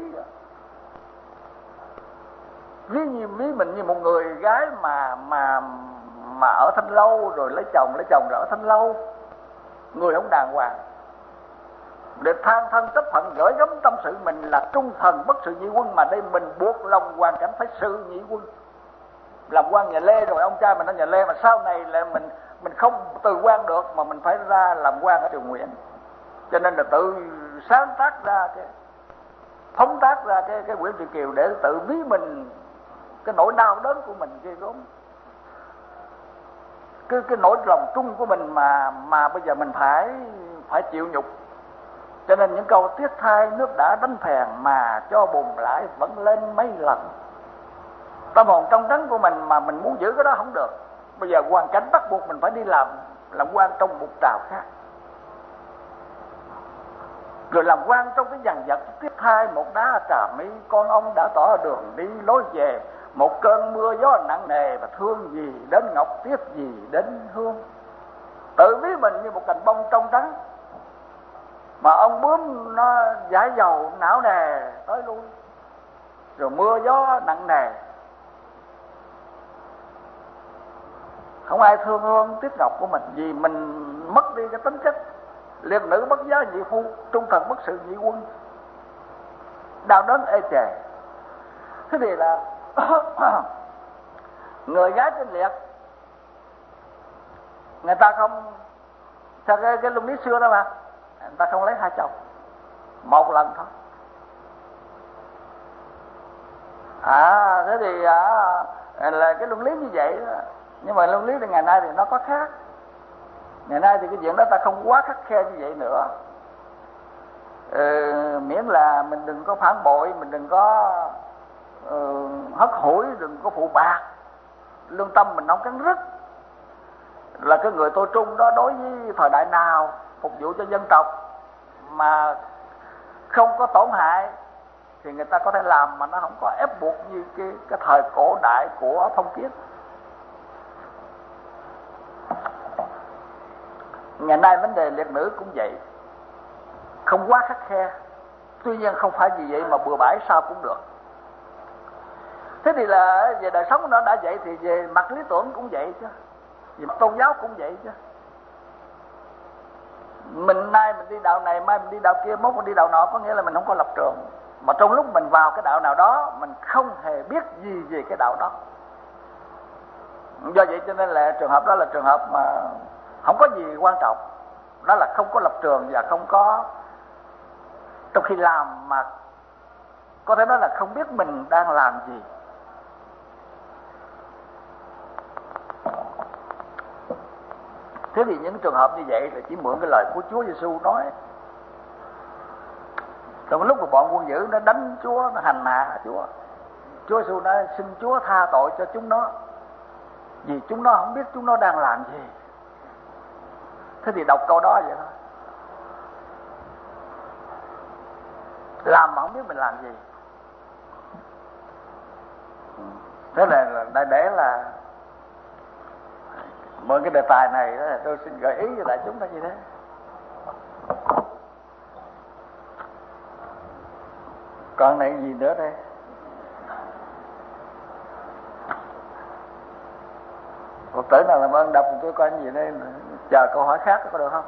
Ví mình như một người gái mà ở Thanh Lâu rồi lấy chồng rồi ở Thanh Lâu, người không đàng hoàng, để than thân trách phận gửi gắm tâm sự mình là trung thần bất sự nhị quân, mà đây mình buộc lòng hoàn cảnh phải sự nhị quân. Làm quan nhà Lê rồi, ông trai mình ở nhà Lê, mà sau này là mình không từ quan được, mà mình phải ra làm quan ở triều Nguyễn. Cho nên là tự sáng tác ra phóng tác ra cái Nguyễn Trị Kiều để tự ví mình cái nỗi đau đớn của mình ghê gớm. Cái nỗi lòng trung của mình mà bây giờ mình phải chịu nhục. Cho nên những câu tiếc thay nước đã đánh phèn mà cho bùn lại vẫn lên mấy lần. Tâm hồn trong trắng của mình mà mình muốn giữ cái đó không được. Bây giờ hoàn cảnh bắt buộc mình phải đi làm quan trong một trào khác. Rồi làm quan trong cái dằn vặt tiếc thay một đá trà mi, con ông đã tỏ đường đi lối về. Một cơn mưa gió nặng nề và thương gì đến ngọc, tiếc gì đến hương. Tự ví mình như một cành bông trong trắng, mà ông bướm nó dãi dầu não nề tới lui, rồi mưa gió nặng nề, không ai thương hương tiếc ngọc của mình, vì mình mất đi cái tính chất liệt nữ bất giá nhị phu, trung thần bất sự nhị quân, đau đớn ê chề. Thế thì là người gái trên liệt, người ta không theo cái luân lý xưa đó mà, người ta không lấy hai chồng, một lần thôi. Thế thì là cái luân lý như vậy đó. Nhưng mà luân lý thì ngày nay thì nó có khác. Ngày nay thì cái chuyện đó ta không quá khắt khe như vậy nữa. Miễn là mình đừng có phản bội, mình đừng có hất hủi, đừng có phụ bạc, lương tâm mình không cắn rứt. Là cái người tôi trung đó, đối với thời đại nào phục vụ cho dân tộc mà không có tổn hại thì người ta có thể làm, mà nó không có ép buộc như cái thời cổ đại của Phong Kiến. Ngày nay vấn đề liệt nữ cũng vậy, không quá khắt khe, tuy nhiên không phải vì vậy mà bừa bãi sao cũng được. Thế thì là về đời sống nó đã vậy, thì về mặt lý tưởng cũng vậy chứ, về mặt tôn giáo cũng vậy chứ. Mình nay mình đi đạo này, mai mình đi đạo kia, mốt mình đi đạo nọ, có nghĩa là mình không có lập trường. Mà trong lúc mình vào cái đạo nào đó, mình không hề biết gì về cái đạo đó. Do vậy cho nên là trường hợp đó là trường hợp mà không có gì quan trọng. Đó là không có lập trường và không có, trong khi làm mà có thể nói là không biết mình đang làm gì. Thế thì những trường hợp như vậy là chỉ mượn cái lời của Chúa Giêsu nói. Trong lúc mà bọn quân dữ nó đánh Chúa, nó hành hạ Chúa, Chúa Giêsu nói xin Chúa tha tội cho chúng nó, vì chúng nó không biết chúng nó đang làm gì. Thế thì đọc câu đó vậy thôi. Làm mà không biết mình làm gì. Thế là để là mượn cái đề tài này đó, tôi xin gợi ý cho đại chúng là như thế. Còn này gì nữa đây? Phật tử nào làm ơn đọc tôi coi gì đây, chờ câu hỏi khác có được không?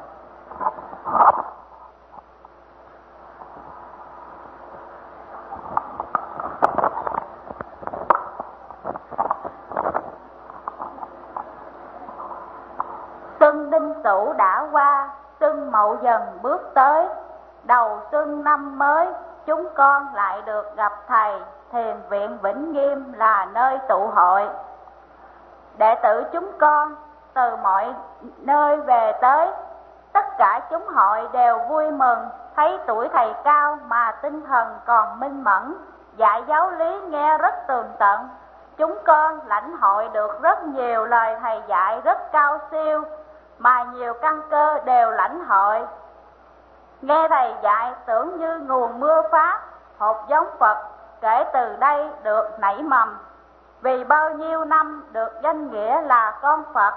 Xuân Đinh Sửu đã qua, xuân Mậu Dần bước tới. Đầu xuân năm mới, chúng con lại được gặp thầy. Thiền viện Vĩnh Nghiêm là nơi tụ hội. Đệ tử chúng con từ mọi nơi về tới, tất cả chúng hội đều vui mừng. Thấy tuổi thầy cao mà tinh thần còn minh mẫn, dạy giáo lý nghe rất tường tận. Chúng con lãnh hội được rất nhiều lời thầy dạy rất cao siêu, mà nhiều căn cơ đều lãnh hội. Nghe thầy dạy tưởng như nguồn mưa pháp, hột giống Phật kể từ đây được nảy mầm. Vì bao nhiêu năm được danh nghĩa là con Phật,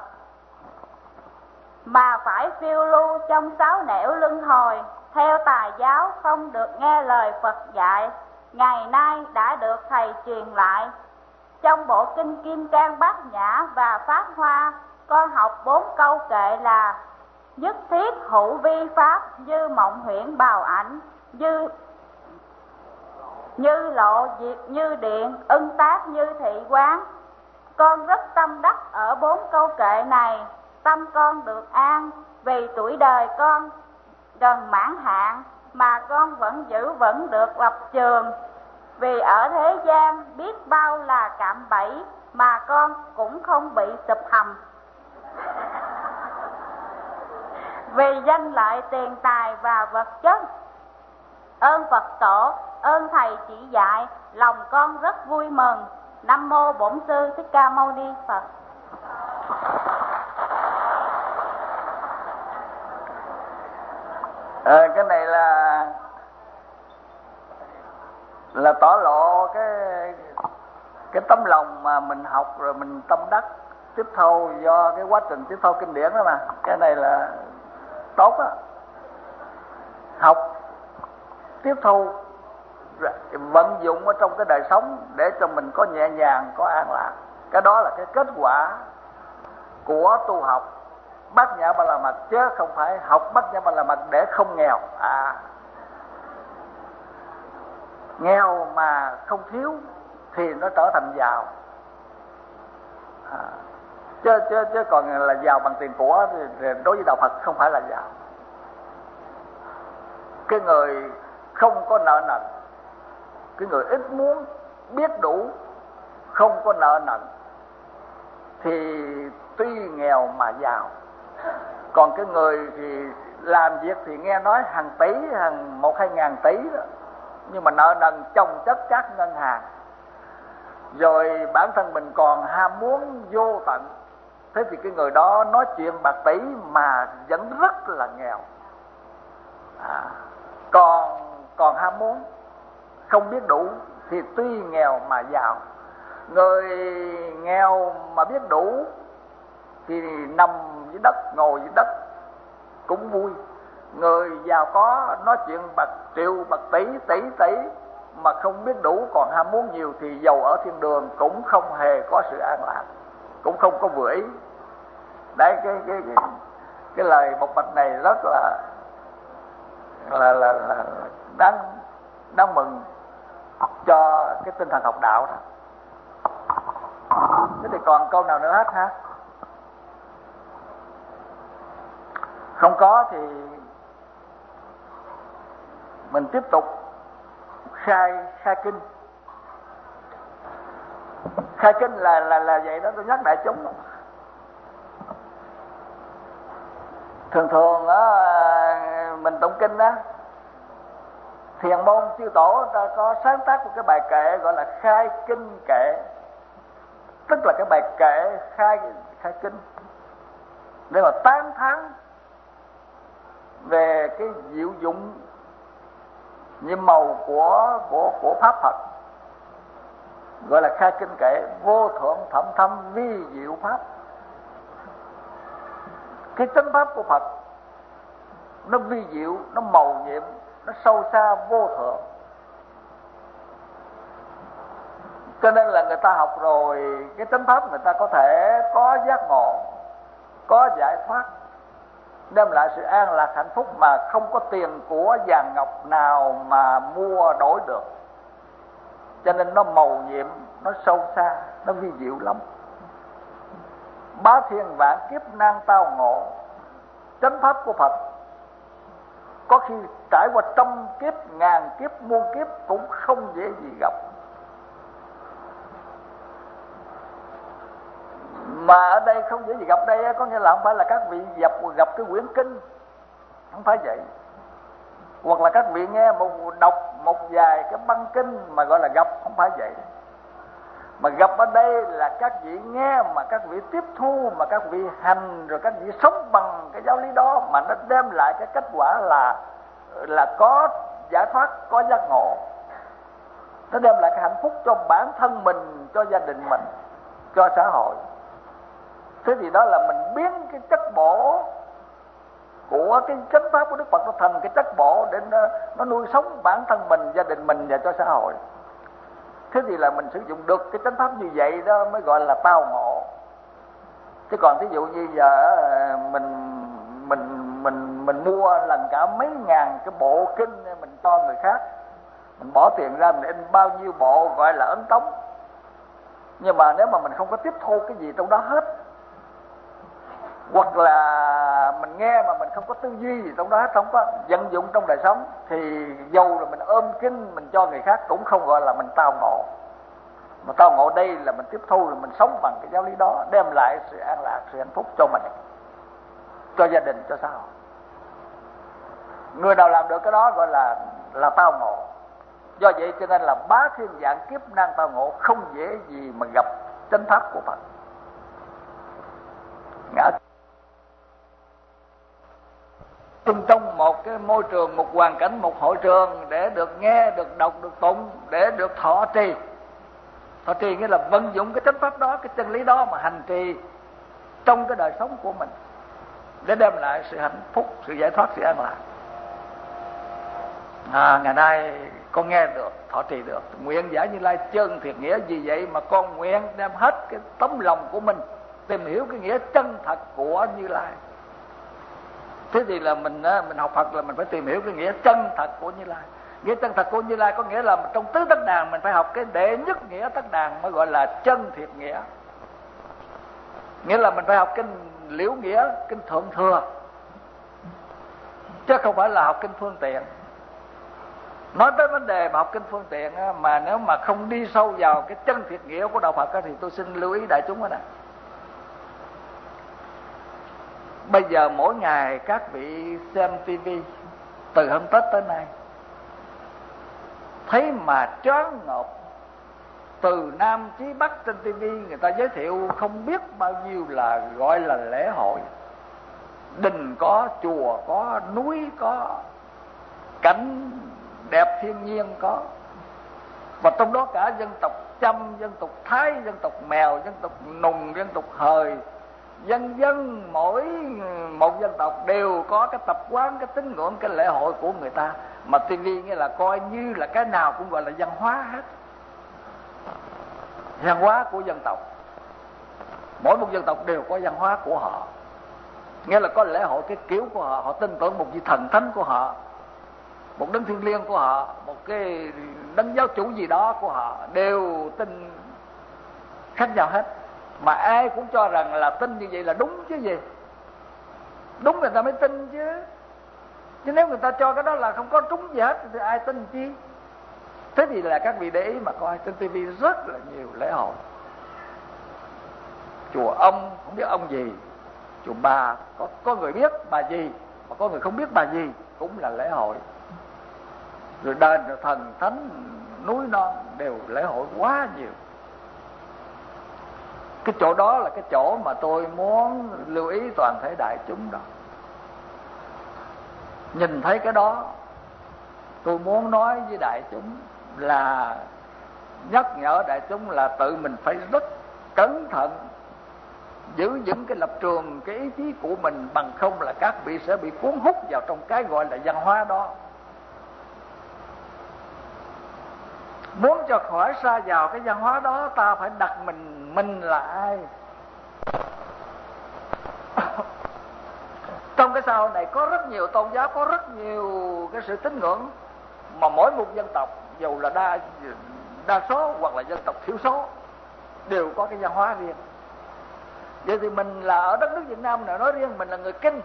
mà phải phiêu lưu trong sáu nẻo luân hồi, theo tà giáo không được nghe lời Phật dạy. Ngày nay đã được thầy truyền lại. Trong bộ kinh Kim Cang Bát Nhã và Pháp Hoa, con học 4 câu kệ là: nhất thiết hữu vi pháp, như mộng huyễn bào ảnh, như lộ diệt như điện, ưng tác như thị quán. Con rất tâm đắc ở 4 câu kệ này, tâm con được an. Vì tuổi đời con gần mãn hạn mà con vẫn giữ vững được lập trường. Vì ở thế gian biết bao là cạm bẫy, mà con cũng không bị sụp hầm. Vì danh lợi tiền tài và vật chất, ơn Phật tổ, ơn thầy chỉ dạy, lòng con rất vui mừng. Nam mô Bổn Sư Thích Ca Mâu Ni Phật. Cái này là tỏ lộ cái tấm lòng mà mình học rồi mình tâm đắc tiếp thu do cái quá trình tiếp thu kinh điển đó mà. Cái này là tốt á, học tiếp thu vận dụng ở trong cái đời sống để cho mình có nhẹ nhàng, có an lạc. Cái đó là cái kết quả của tu học Bát Nhã Ba La Mật, chứ không phải học Bát Nhã Ba La Mật để không nghèo. Nghèo mà không thiếu thì nó trở thành giàu. Chứ còn là giàu bằng tiền của thì đối với đạo Phật không phải là giàu. Cái người không có nợ nần, cái người ít muốn, biết đủ, không có nợ nần thì tuy nghèo mà giàu. Còn cái người thì làm việc thì nghe nói hàng tỷ, hàng 1-2 ngàn tỷ đó, nhưng mà nợ nần chồng chất các ngân hàng, rồi bản thân mình còn ham muốn vô tận. Thế thì cái người đó nói chuyện bạc tỷ mà vẫn rất là nghèo. Còn ham muốn, không biết đủ thì tuy nghèo mà giàu. Người nghèo mà biết đủ thì nằm dưới đất, ngồi dưới đất cũng vui. Người giàu có nói chuyện bạc triệu, bạc tỷ, tỷ mà không biết đủ, còn ham muốn nhiều thì dầu ở thiên đường cũng không hề có sự an lạc, cũng không có vừa ý. Đấy, cái lời bộc bạch này rất là đáng mừng cho cái tinh thần học đạo đó. Thế thì còn câu nào nữa hết hả? Không có thì mình tiếp tục khai kinh. Khai kinh là vậy đó, tôi nhắc đại chúng. Thường á, mình tụng kinh á, Thiền môn chư tổ ta có sáng tác một cái bài kệ gọi là khai kinh kệ, tức là cái bài kệ khai kinh để mà tán thán về cái diệu dụng nhiệm màu của pháp Phật, gọi là khai kinh kệ. Vô thượng thậm thâm vi diệu pháp, cái chánh pháp của Phật nó vi diệu, nó màu nhiệm, nó sâu xa vô thượng. Cho nên là người ta học rồi cái chánh pháp, người ta có thể có giác ngộ, có giải thoát, đem lại sự an lạc hạnh phúc mà không có tiền của vàng ngọc nào mà mua đổi được. Cho nên nó mầu nhiệm, nó sâu xa, nó vi diệu lắm. Bá thiên vạn kiếp nan tao ngộ, chánh pháp của Phật có khi trải qua trăm kiếp, ngàn kiếp, muôn kiếp cũng không dễ gì gặp. Mà ở đây không dễ gì gặp đây có nghĩa là không phải là các vị gặp cái quyển kinh, không phải vậy. Hoặc là các vị nghe đọc một vài cái băng kinh mà gọi là gặp, không phải vậy. Mà gặp ở đây là các vị nghe mà các vị tiếp thu, mà các vị hành, rồi các vị sống bằng cái giáo lý đó, mà nó đem lại cái kết quả là có giải thoát, có giác ngộ. Nó đem lại cái hạnh phúc cho bản thân mình, cho gia đình mình, cho xã hội. Thế thì đó là mình biến cái chất bổ của cái chánh pháp của Đức Phật nó thành cái chất bổ để nó nuôi sống bản thân mình, gia đình mình và cho xã hội. Thế thì là mình sử dụng được cái chánh pháp như vậy đó mới gọi là tao ngộ. Chứ còn ví dụ như giờ mình mua lần cả mấy ngàn cái bộ kinh mình cho người khác, mình bỏ tiền ra mình in bao nhiêu bộ gọi là ấn tống, nhưng mà nếu mà mình không có tiếp thu cái gì trong đó hết, hoặc là mình nghe mà mình không có tư duy gì trong đó hết, không có vận dụng trong đời sống, thì dầu là mình ôm kinh mình cho người khác cũng không gọi là mình tao ngộ. Mà tao ngộ đây là mình tiếp thu, là mình sống bằng cái giáo lý đó, đem lại sự an lạc, sự hạnh phúc cho mình, cho gia đình, cho xã hội. Người nào làm được cái đó gọi là tao ngộ. Do vậy cho nên là bá thiên vạn kiếp nan tao ngộ, không dễ gì mà gặp chánh pháp của Phật. Ngã trong một cái môi trường, một hoàn cảnh, một hội trường để được nghe, được đọc, được tụng, để được thọ trì. Thọ trì nghĩa là vận dụng cái chánh pháp đó, cái chân lý đó mà hành trì trong cái đời sống của mình để đem lại sự hạnh phúc, sự giải thoát, sự an lạc. Ngày nay con nghe được, thọ trì được, nguyện giải Như Lai chân thiệt nghĩa. Vì vậy mà con nguyện đem hết cái tấm lòng của mình tìm hiểu cái nghĩa chân thật của Như Lai. Thế thì là mình học Phật là mình phải tìm hiểu cái nghĩa chân thật của Như Lai. Nghĩa chân thật của Như Lai có nghĩa là trong tứ tất đàn mình phải học cái đệ nhất nghĩa tất đàn mới gọi là chân thiệt nghĩa. Nghĩa là mình phải học kinh liễu nghĩa, kinh thượng thừa, chứ không phải là học kinh phương tiện. Nói tới vấn đề mà học kinh phương tiện mà nếu mà không đi sâu vào cái chân thiệt nghĩa của đạo Phật thì tôi xin lưu ý đại chúng ở đây. Bây giờ mỗi ngày các vị xem TV từ hôm Tết tới nay, thấy mà choáng ngợp, từ Nam chí Bắc trên TV người ta giới thiệu không biết bao nhiêu là gọi là lễ hội. Đình có, chùa có, núi có, cảnh đẹp thiên nhiên có. Và trong đó cả dân tộc Chăm, dân tộc Thái, dân tộc Mèo, dân tộc Nùng, dân tộc Hời, dân mỗi một dân tộc đều có cái tập quán, cái tín ngưỡng, cái lễ hội của người ta. Mà TV nghĩa là coi như là cái nào cũng gọi là văn hóa hết, văn hóa của dân tộc. Mỗi một dân tộc đều có văn hóa của họ, nghĩa là có lễ hội cái kiểu của họ. Họ tin tưởng một vị thần thánh của họ, một đấng thiêng liêng của họ, một cái đấng giáo chủ gì đó của họ, đều tin khác nhau hết. Mà ai cũng cho rằng là tin như vậy là đúng chứ gì. Đúng người ta mới tin chứ. Chứ nếu người ta cho cái đó là không có trúng gì hết thì ai tin chi. Thế thì là các vị để ý mà coi trên TV rất là nhiều lễ hội. Chùa ông không biết ông gì, chùa bà có người biết bà gì, mà có người không biết bà gì, cũng là lễ hội. Rồi đền, rồi thần thánh, núi non đều lễ hội quá nhiều. Cái chỗ đó là cái chỗ mà tôi muốn lưu ý toàn thể đại chúng đó. Nhìn thấy cái đó, tôi muốn nói với đại chúng là nhắc nhở đại chúng là tự mình phải rất cẩn thận, giữ vững cái lập trường, cái ý chí của mình, bằng không là các vị sẽ bị cuốn hút vào trong cái gọi là văn hóa đó. Muốn cho khỏi sa vào cái văn hóa đó, ta phải đặt mình là ai. Trong cái xã hội này có rất nhiều tôn giáo, có rất nhiều cái sự tín ngưỡng, mà mỗi một dân tộc, dù là đa số hoặc là dân tộc thiểu số, đều có cái văn hóa riêng. Vậy thì mình là ở đất nước Việt Nam này, nói riêng mình là người Kinh.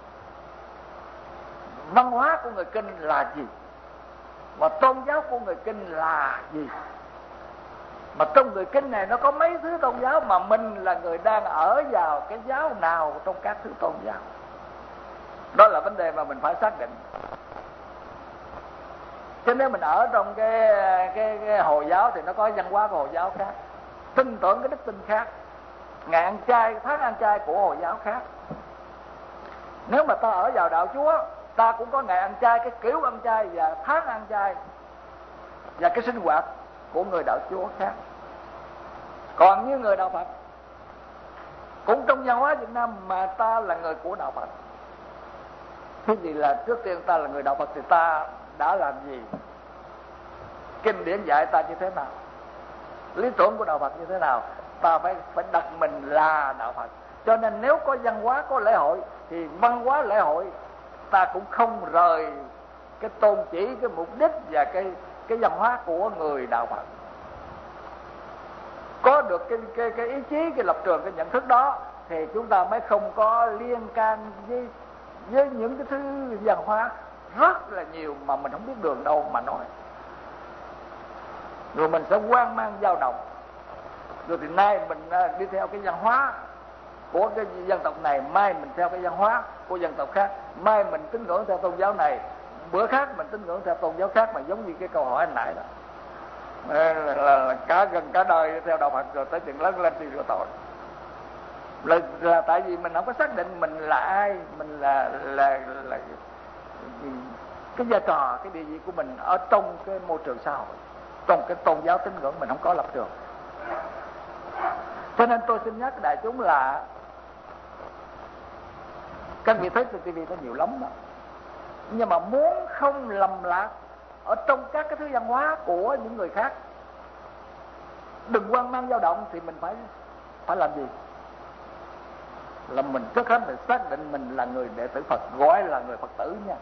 Văn hóa của người Kinh là gì? Và tôn giáo của người Kinh là gì? Mà trong người Kinh này nó có mấy thứ tôn giáo, mà mình là người đang ở vào cái giáo nào trong các thứ tôn giáo? Đó là vấn đề mà mình phải xác định. Chứ nếu mình ở trong cái Hồi giáo thì nó có văn hóa của Hồi giáo khác, tin tưởng cái đức tin khác, ngày ăn chay, tháng ăn chay của Hồi giáo khác. Nếu mà ta ở vào đạo Chúa, ta cũng có ngày ăn chay, cái kiểu ăn chay và tháng ăn chay và cái sinh hoạt của người đạo Chúa khác. Còn như người đạo Phật, cũng trong văn hóa Việt Nam mà ta là người của đạo Phật. Thế thì là trước tiên ta là người đạo Phật thì ta đã làm gì? Kinh điển dạy ta như thế nào? Lý tưởng của đạo Phật như thế nào? Ta phải đặt mình là đạo Phật. Cho nên nếu có văn hóa, có lễ hội, thì văn hóa lễ hội ta cũng không rời cái tôn chỉ, cái mục đích và cái văn hóa của người đạo Phật. Có được cái ý chí, cái lập trường, cái nhận thức đó thì chúng ta mới không có liên can với những cái thứ văn hóa rất là nhiều mà mình không biết đường đâu mà nói. Rồi mình sẽ hoang mang dao động. Rồi thì nay mình đi theo cái văn hóa của cái dân tộc này, mai mình theo cái văn hóa của dân tộc khác, mai mình tín ngưỡng theo tôn giáo này, bữa khác mình tín ngưỡng theo tôn giáo khác, mà giống như cái câu hỏi anh nãy đó, là gần cả đời theo đạo Phật rồi tới chuyện lớn lên thì rửa tội. Là tại vì mình không có xác định mình là ai, mình là cái vai trò, cái địa vị của mình ở trong cái môi trường xã hội, trong cái tôn giáo tín ngưỡng mình không có lập trường. Cho nên tôi xin nhắc đại chúng là các vị thấy trên TV nó nhiều lắm đó, nhưng mà muốn không lầm lạc ở trong các cái thứ văn hóa của những người khác, đừng hoang mang dao động, thì mình phải làm gì? Là mình trước hết phải xác định mình là người đệ tử Phật, gọi là người Phật tử nha.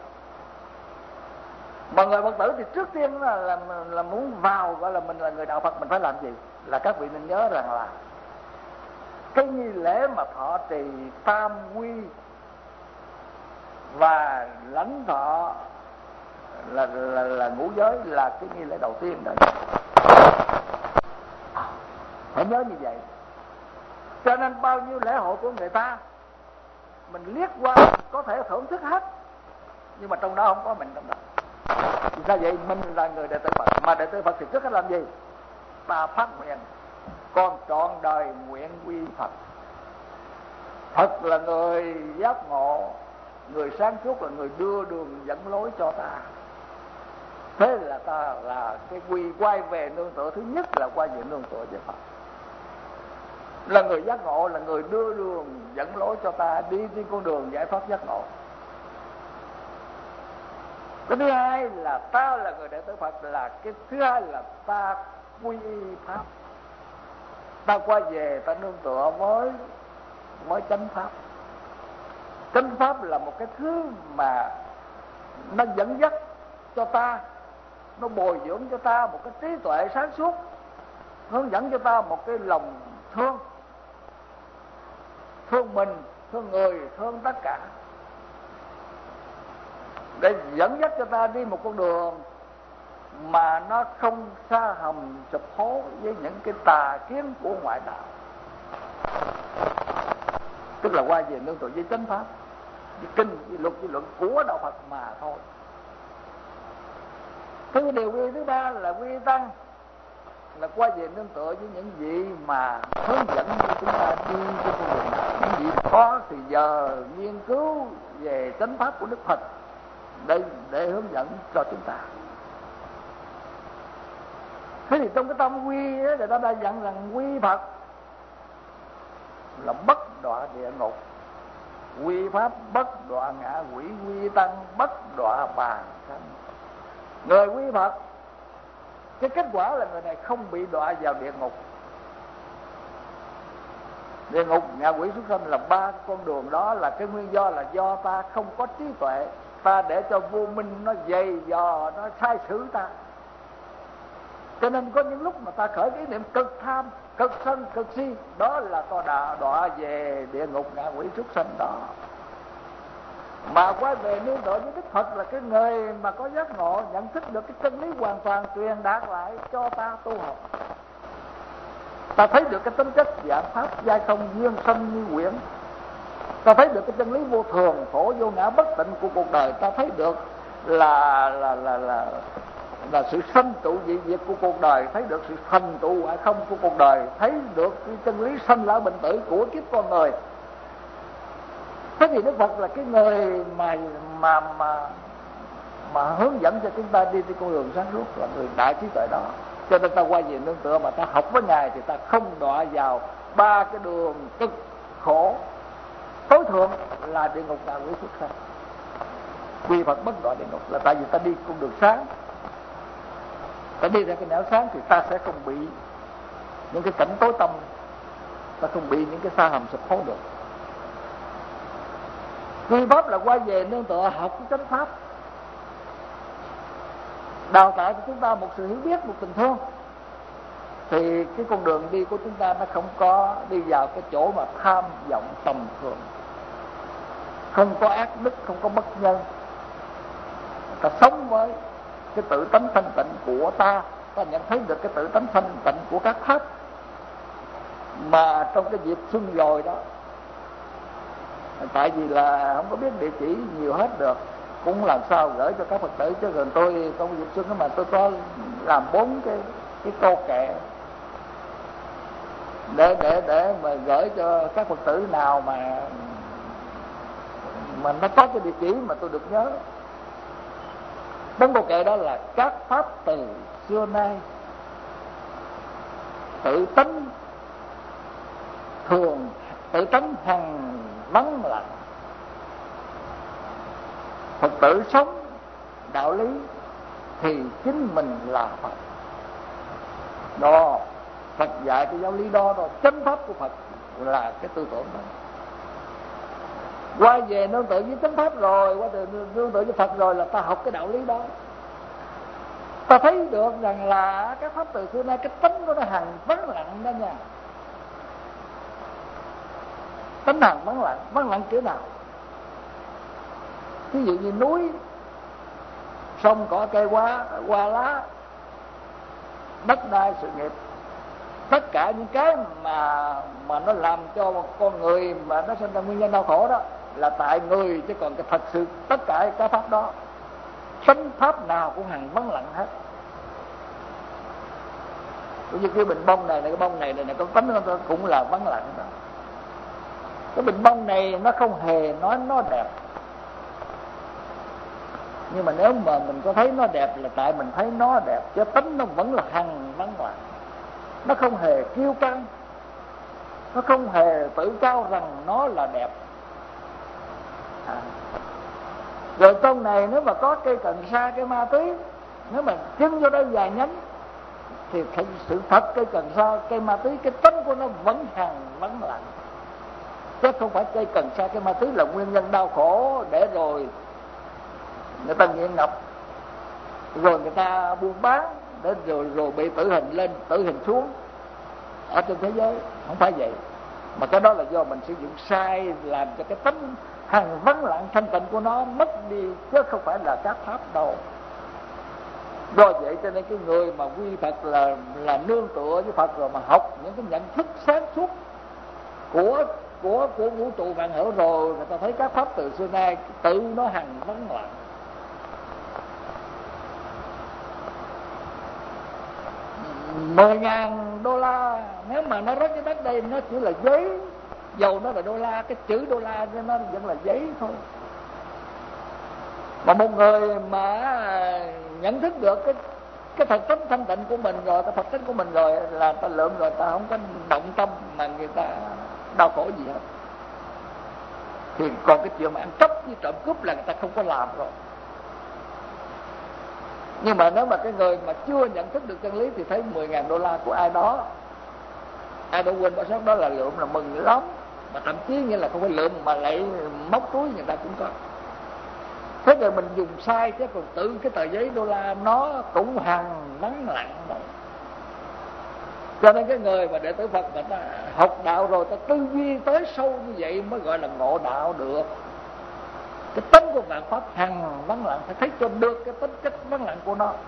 Mà người Phật tử thì trước tiên là muốn vào gọi là mình là người đạo Phật, mình phải làm gì? Là các vị nên nhớ rằng là cái nghi lễ mà thọ trì tam quy và lãnh thọ là ngũ giới là cái nghi lễ đầu tiên đó. Phải nhớ như vậy. Cho nên bao nhiêu lễ hội của người ta mình liếc qua có thể thưởng thức hết, nhưng mà trong đó không có mình trong đó. Vì sao vậy? Mình là người đệ tử Phật, mà đệ tử Phật thì trước hết làm gì? Ta phát nguyện con trọn đời nguyện quy Phật. Phật là người giác ngộ, người sáng suốt, là người đưa đường dẫn lối cho ta. Thế là ta là cái quy quay về nương tựa thứ nhất, là quay về nương tựa với Phật. Là người giác ngộ, là người đưa đường dẫn lối cho ta đi trên con đường giải thoát giác ngộ. Cái thứ hai là ta là người đệ tử Phật, là cái thứ hai là ta quy y Pháp. Ta quay về ta nương tựa với chánh Pháp. Chánh Pháp là một cái thứ mà nó dẫn dắt cho ta, nó bồi dưỡng cho ta một cái trí tuệ sáng suốt, hướng dẫn cho ta một cái lòng thương mình, thương người, thương tất cả, để dẫn dắt cho ta đi một con đường mà nó không xa hầm sụp hố với những cái tà kiến của ngoại đạo. Tức là qua về nương tựa với chánh Pháp, với kinh, với luật, với luận của đạo Phật mà thôi. Cái điều quy thứ ba là quy tăng, là qua về nương tựa với những vị mà hướng dẫn cho chúng ta đi trên con đường nào. Những vị có thì giờ nghiên cứu về chánh Pháp của Đức Phật để hướng dẫn cho chúng ta. Thế thì trong cái tâm quy đó, người ta đã dặn rằng quy Phật là bất đọa địa ngục, quy Pháp bất đọa ngạ quỷ, quy tăng bất đọa bàn sanh. Người quy Phật cái kết quả là người này không bị đọa vào địa ngục. Địa ngục, ngạ quỷ, súc sanh là ba con đường đó, là cái nguyên do là do ta không có trí tuệ, ta để cho vô minh nó dày dò, nó sai sử ta. Cho nên có những lúc mà ta khởi cái niệm cực tham, cực sân, cực si, đó là ta đọa về địa ngục ngạ quỷ súc sanh đó. Mà quay về nương tựa với Đức Phật là cái người mà có giác ngộ, nhận thức được cái chân lý hoàn toàn, truyền đạt lại cho ta tu học. Ta thấy được cái tính chất dạng pháp giai không, duyên sanh như quyển. Ta thấy được cái chân lý vô thường, khổ vô ngã, bất tịnh của cuộc đời. Ta thấy được là sự sanh trụ dị diệt của cuộc đời, thấy được sự thành trụ hoại không của cuộc đời, thấy được cái chân lý sanh lão bệnh tử của kiếp con người. Thế thì Đức Phật là cái người mà hướng dẫn cho chúng ta đi trên con đường sáng suốt, là người đại trí tuệ đó. Cho nên ta quay về nương tựa mà ta học với Ngài thì ta không đọa vào ba cái đường cực khổ. Tối thượng là địa ngục ngạ quỷ súc sanh. Quy Phật bất đọa địa ngục là tại vì ta đi con đường sáng. Ta đi ra cái nẻo sáng thì ta sẽ không bị những cái cảnh tối tăm, ta không bị những cái sa hầm sụp hố được. Quy pháp là quay về nương tựa học cái chánh pháp, đào tạo cho chúng ta một sự hiểu biết, một tình thương, thì cái con đường đi của chúng ta nó không có đi vào cái chỗ mà tham vọng tầm thường, không có ác đức, không có bất nhân. Ta sống với cái tự tánh thanh tịnh của ta nhận thấy được cái tự tánh thanh tịnh của các pháp. Mà trong cái dịp xuân rồi đó, tại vì là không có biết địa chỉ nhiều hết được, cũng làm sao gửi cho các Phật tử. Chứ gần tôi trong dịp xuân đó mà tôi có làm 4 cái câu kệ để mà gửi cho các Phật tử nào mà nó có cái địa chỉ mà tôi được nhớ. 4 câu kệ đó là: các pháp từ xưa nay tự tánh thường, tự tánh hằng vắng lặng. Phật tử sống đạo lý thì chính mình là Phật. Đó, Phật dạy cái giáo lý đó, chánh pháp của Phật là cái tư tưởng đó. Quay về nương tựa với chánh pháp rồi, qua từ nương tựa với Phật rồi là ta học cái đạo lý đó. Ta thấy được rằng là các pháp từ xưa nay cái tính của nó hằng vắng lặng đó nha. Tính hằng vắng lặng kiểu nào? Ví dụ như núi, sông, cỏ, cây, hoa lá, đất đai, sự nghiệp, tất cả những cái mà nó làm cho một con người mà nó sinh ra nguyên nhân đau khổ đó là tại người, chứ còn cái thật sự tất cả các pháp đó, chánh pháp nào cũng hằng vắng lặng hết. Cũng như cái bình bông này, cái bông này cái tánh nó cũng là vắng lặng đó. Cái bình bông này nó không hề nói nó đẹp, nhưng mà nếu mà mình có thấy nó đẹp là tại mình thấy nó đẹp, chứ tính nó vẫn là hằng vắng lặng. Nó không hề kiêu căng, nó không hề tự cao rằng nó là đẹp. Rồi trong này nếu mà có cây cần sa, cây ma túy, nếu mà chưng vô đây vài nhánh thì sự thật cây cần sa, cây ma túy, cái tính của nó vẫn hằng vắng lặng. Chứ không phải cây cần sa, cây ma túy là nguyên nhân đau khổ để rồi người ta nghiện ngập, rồi người ta buôn bán, để rồi bị tử hình lên, tử hình xuống ở trên thế giới. Không phải vậy, mà cái đó là do mình sử dụng sai, làm cho cái tính hằng vắng lặng thanh tịnh của nó mất đi, chứ không phải là các pháp đâu. Do vậy cho nên cái người mà quy Phật là nương tựa với Phật rồi mà học những cái nhận thức sáng suốt của vũ trụ vạn hữu rồi, người ta thấy các pháp từ xưa nay tự nó hằng vắng lặng. $10,000 nếu mà nó rớt dưới đất đây, nó chỉ là giấy, dầu nó là đô la, cái chữ đô la nó vẫn là giấy thôi. Mà một người mà nhận thức được cái thật tính thanh tịnh của mình rồi, cái Phật tính của mình rồi, là ta lượng rồi, ta không có động tâm mà người ta đau khổ gì hết. Thì còn cái chuyện mà ăn cắp với trộm cướp là người ta không có làm rồi. Nhưng mà nếu mà cái người mà chưa nhận thức được chân lý thì thấy 10.000 đô la của ai đó quên bỏ sót đó là lượm là mừng lắm, mà thậm chí như là không phải lượm mà lại móc túi người ta cũng có. Thế rồi mình dùng sai chứ còn tự cái tờ giấy đô la nó cũng hằng vắng lặng đó. Cho nên cái người mà đệ tử Phật mà ta học đạo rồi ta tư duy tới sâu như vậy mới gọi là ngộ đạo được. Cái tính của vạn pháp hằng vắng lặng, phải thấy cho được cái tính chất vắng lặng của nó.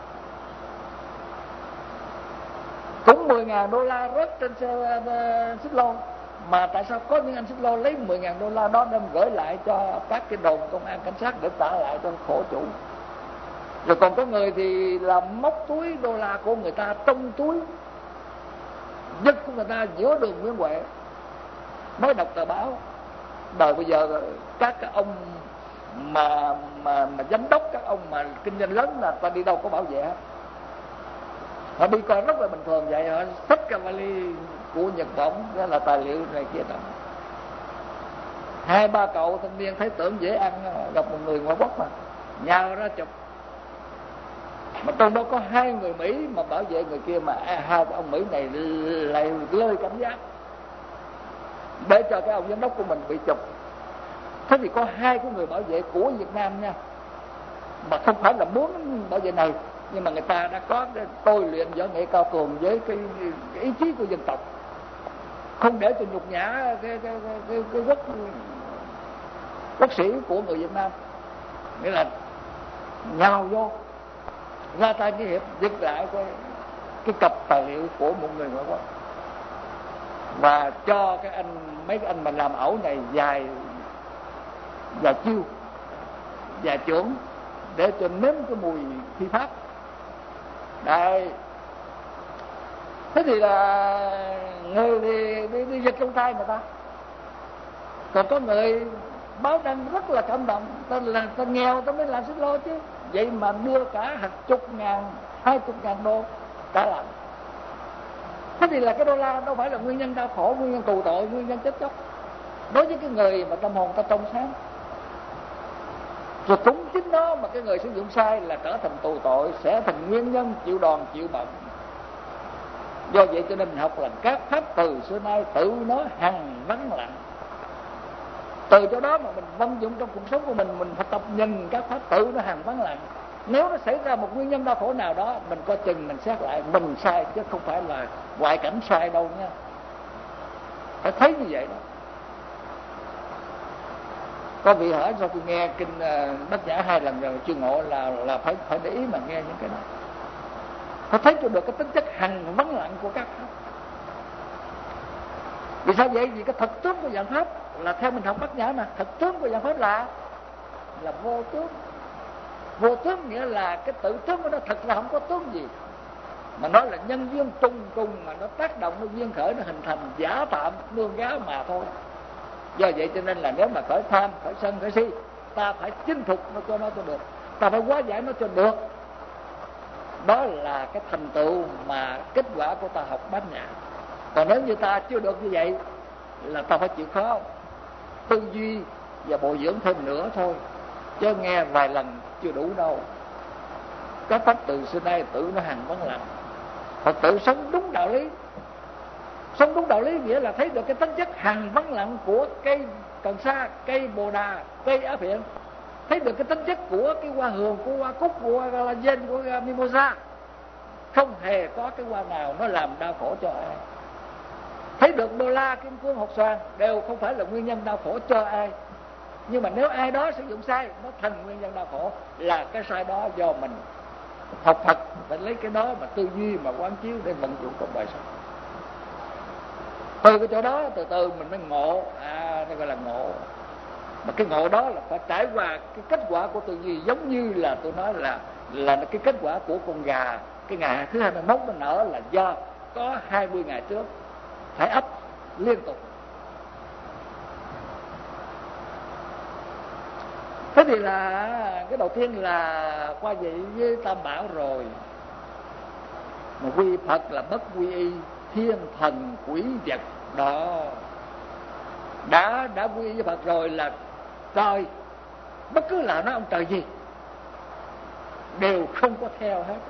Cũng 10.000 đô la rớt trên xe xích lô, mà tại sao có những anh xích lô lấy 10.000 đô la đó đem gửi lại cho các cái đồn công an cảnh sát để trả lại cho khổ chủ. Rồi còn có người thì làm móc túi đô la của người ta trong túi giật của người ta giữa đường Nguyễn Huệ. Mới đọc tờ báo đời bây giờ các cái ông mà giám đốc, các ông mà kinh doanh lớn là ta đi đâu có bảo vệ, họ đi coi rất là bình thường vậy, họ xách cái vali của Nhật Bản, đó là tài liệu này kia đó. 2-3 cậu thanh niên thấy tưởng dễ ăn, gặp một người ngoại quốc mà nhào ra chụp, mà trong đó có 2 người Mỹ mà bảo vệ người kia, mà 2 ông Mỹ này lại lơi cảnh giác để cho cái ông giám đốc của mình bị chụp. Thế thì có 2 cái người bảo vệ của Việt Nam nha, mà không phải là muốn bảo vệ này, nhưng mà người ta đã có cái tôi luyện võ nghệ cao cường với cái ý chí của dân tộc, không để cho nhục nhã cái quốc sĩ của người Việt Nam, nghĩa là nhào vô ra tay cái hiệp giật lại cái cặp tài liệu của một người ngoại quốc, và cho mấy cái anh mà làm ẩu này vài chiêu vài chưởng để cho nếm cái mùi thi pháp. Đây, thế thì là người thì đi giật trong tay người ta. Còn có người báo đăng rất là cảm động, ta nghèo ta mới làm xích lô chứ, vậy mà đưa cả hàng chục ngàn, 20.000 đô trả lại. Thế thì là cái đô la đâu phải là nguyên nhân đau khổ, nguyên nhân tù tội, nguyên nhân chết chóc đối với cái người mà tâm hồn ta trong sáng. Rồi cũng chính đó mà cái người sử dụng sai là trở thành tù tội, sẽ thành nguyên nhân chịu đòn chịu bận. Do vậy cho nên mình học là các pháp từ xưa nay tự nó hằng vắng lặng. Từ chỗ đó mà mình vận dụng trong cuộc sống của mình phải tập nhìn các pháp tự nó hằng vắng lặng. Nếu nó xảy ra một nguyên nhân đau khổ nào đó, mình coi chừng mình xét lại mình sai, chứ không phải là ngoại cảnh sai đâu nha. Phải thấy như vậy đó. Có vị hỏi sao tôi nghe kinh Bát Nhã 2 lần rồi chưa ngộ, là phải để ý mà nghe những cái đó, phải thấy cho được cái tính chất hằng vắng lặng của các pháp. Vì sao vậy? Vì cái thực tướng của dạng pháp là theo mình học Bát Nhã mà, thực tướng của dạng pháp là vô tướng. Vô tướng nghĩa là cái tự tướng của nó thật là không có tướng gì, mà nó là nhân duyên trùng trùng mà nó tác động, nó duyên khởi, nó hình thành giả tạm nương gáo mà thôi. Do vậy cho nên là nếu mà khởi tham, khởi sân, khởi si, ta phải chinh phục nó cho được, ta phải hóa giải nó cho được. Đó là cái thành tựu mà kết quả của ta học Bát Nhã. Còn nếu như ta chưa được như vậy là ta phải chịu khó tư duy và bồi dưỡng thêm nữa thôi, chứ nghe vài lần chưa đủ đâu. Các pháp từ xưa nay tự nó hằng vắng lặng. Phật tử sống đúng đạo lý. Sống đúng đạo lý nghĩa là thấy được cái tính chất hằng vắng lặng của cây cần sa, cây bồ đà, cây á phiện. Thấy được cái tính chất của cái hoa hường, của hoa cúc, của hoa galagen, của mimosa. Không hề có cái hoa nào nó làm đau khổ cho ai. Thấy được đô la, kim cương, hột xoàn đều không phải là nguyên nhân đau khổ cho ai. Nhưng mà nếu ai đó sử dụng sai, nó thành nguyên nhân đau khổ, là cái sai đó do mình. Học Phật phải lấy cái đó mà tư duy, mà quán chiếu để vận dụng trong đời sống. Từ cái chỗ đó từ từ mình mới ngộ, nó gọi là ngộ. Mà cái ngộ đó là phải trải qua cái kết quả của tư duy, giống như là tôi nói là cái kết quả của con gà. Cái ngày thứ 21 nó nở là do có 20 ngày trước phải ấp liên tục. Thế thì là cái đầu tiên là qua vậy với Tam Bảo rồi. Mà quy Phật là bất quy y, thiên thần quỷ vật đó. Đã quy y với Phật rồi là trời, bất cứ là nó ông trời gì đều không có theo hết.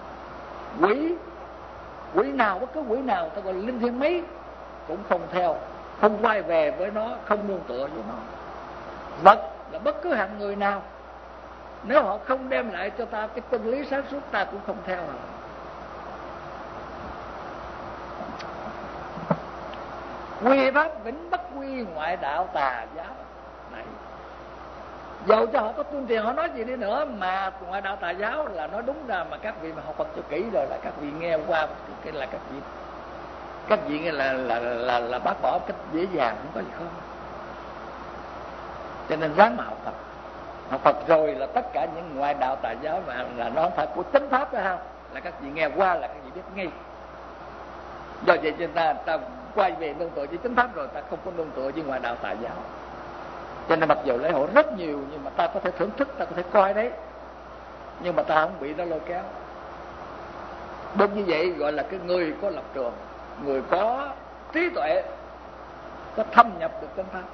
Quỷ nào, bất cứ quỷ nào, ta gọi là linh thiêng mấy cũng không theo, không quay về với nó, không nương tựa với nó. Vật là bất cứ hạng người nào, nếu họ không đem lại cho ta cái chân lý sáng suốt, ta cũng không theo họ. Quy pháp vĩnh bất quy, ngoại đạo tà giáo. Này, dầu cho họ có tuyên truyền, họ nói gì đi nữa, mà ngoại đạo tà giáo là nói đúng ra, mà các vị mà học Phật cho kỹ rồi là các vị nghe qua cái là các vị nghe là bác bỏ cách dễ dàng, không có gì không. Cho nên ráng mà học Phật rồi là tất cả những ngoại đạo tà giáo mà là nó không phải của chánh pháp đó ha, là các vị nghe qua là các vị biết ngay. Do vậy cho nên ta quay về nương tựa với chánh pháp rồi, ta không có nương tựa với ngoại đạo tà giáo. Cho nên mặc dù lễ hội rất nhiều, nhưng mà ta có thể thưởng thức, ta có thể coi đấy, nhưng mà ta không bị nó lôi kéo. Đúng như vậy gọi là cái người có lập trường, người có trí tuệ, có thâm nhập được chánh pháp.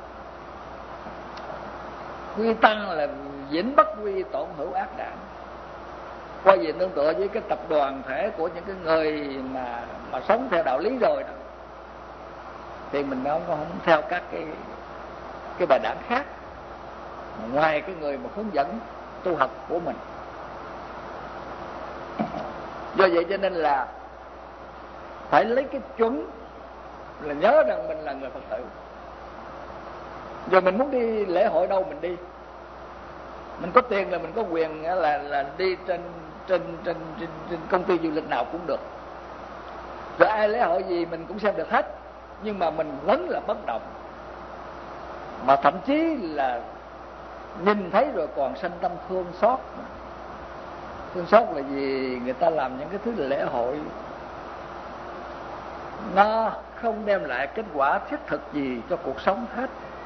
Quy tăng là vĩnh bất quy, tổn hữu ác đảng. Quay về nương tựa với cái tập đoàn thể của những cái người mà sống theo đạo lý rồi đó, thì mình không theo các cái bài đảng khác ngoài cái người mà hướng dẫn tu học của mình. Do vậy cho nên là phải lấy cái chuẩn là nhớ rằng mình là người Phật tử. Rồi mình muốn đi lễ hội đâu mình đi, mình có tiền là mình có quyền là đi trên công ty du lịch nào cũng được, rồi ai lễ hội gì mình cũng xem được hết, nhưng mà mình vẫn là bất động, mà thậm chí là nhìn thấy rồi còn sanh tâm thương xót. Thương xót là vì người ta làm những cái thứ lễ hội nó không đem lại kết quả thiết thực gì cho cuộc sống hết,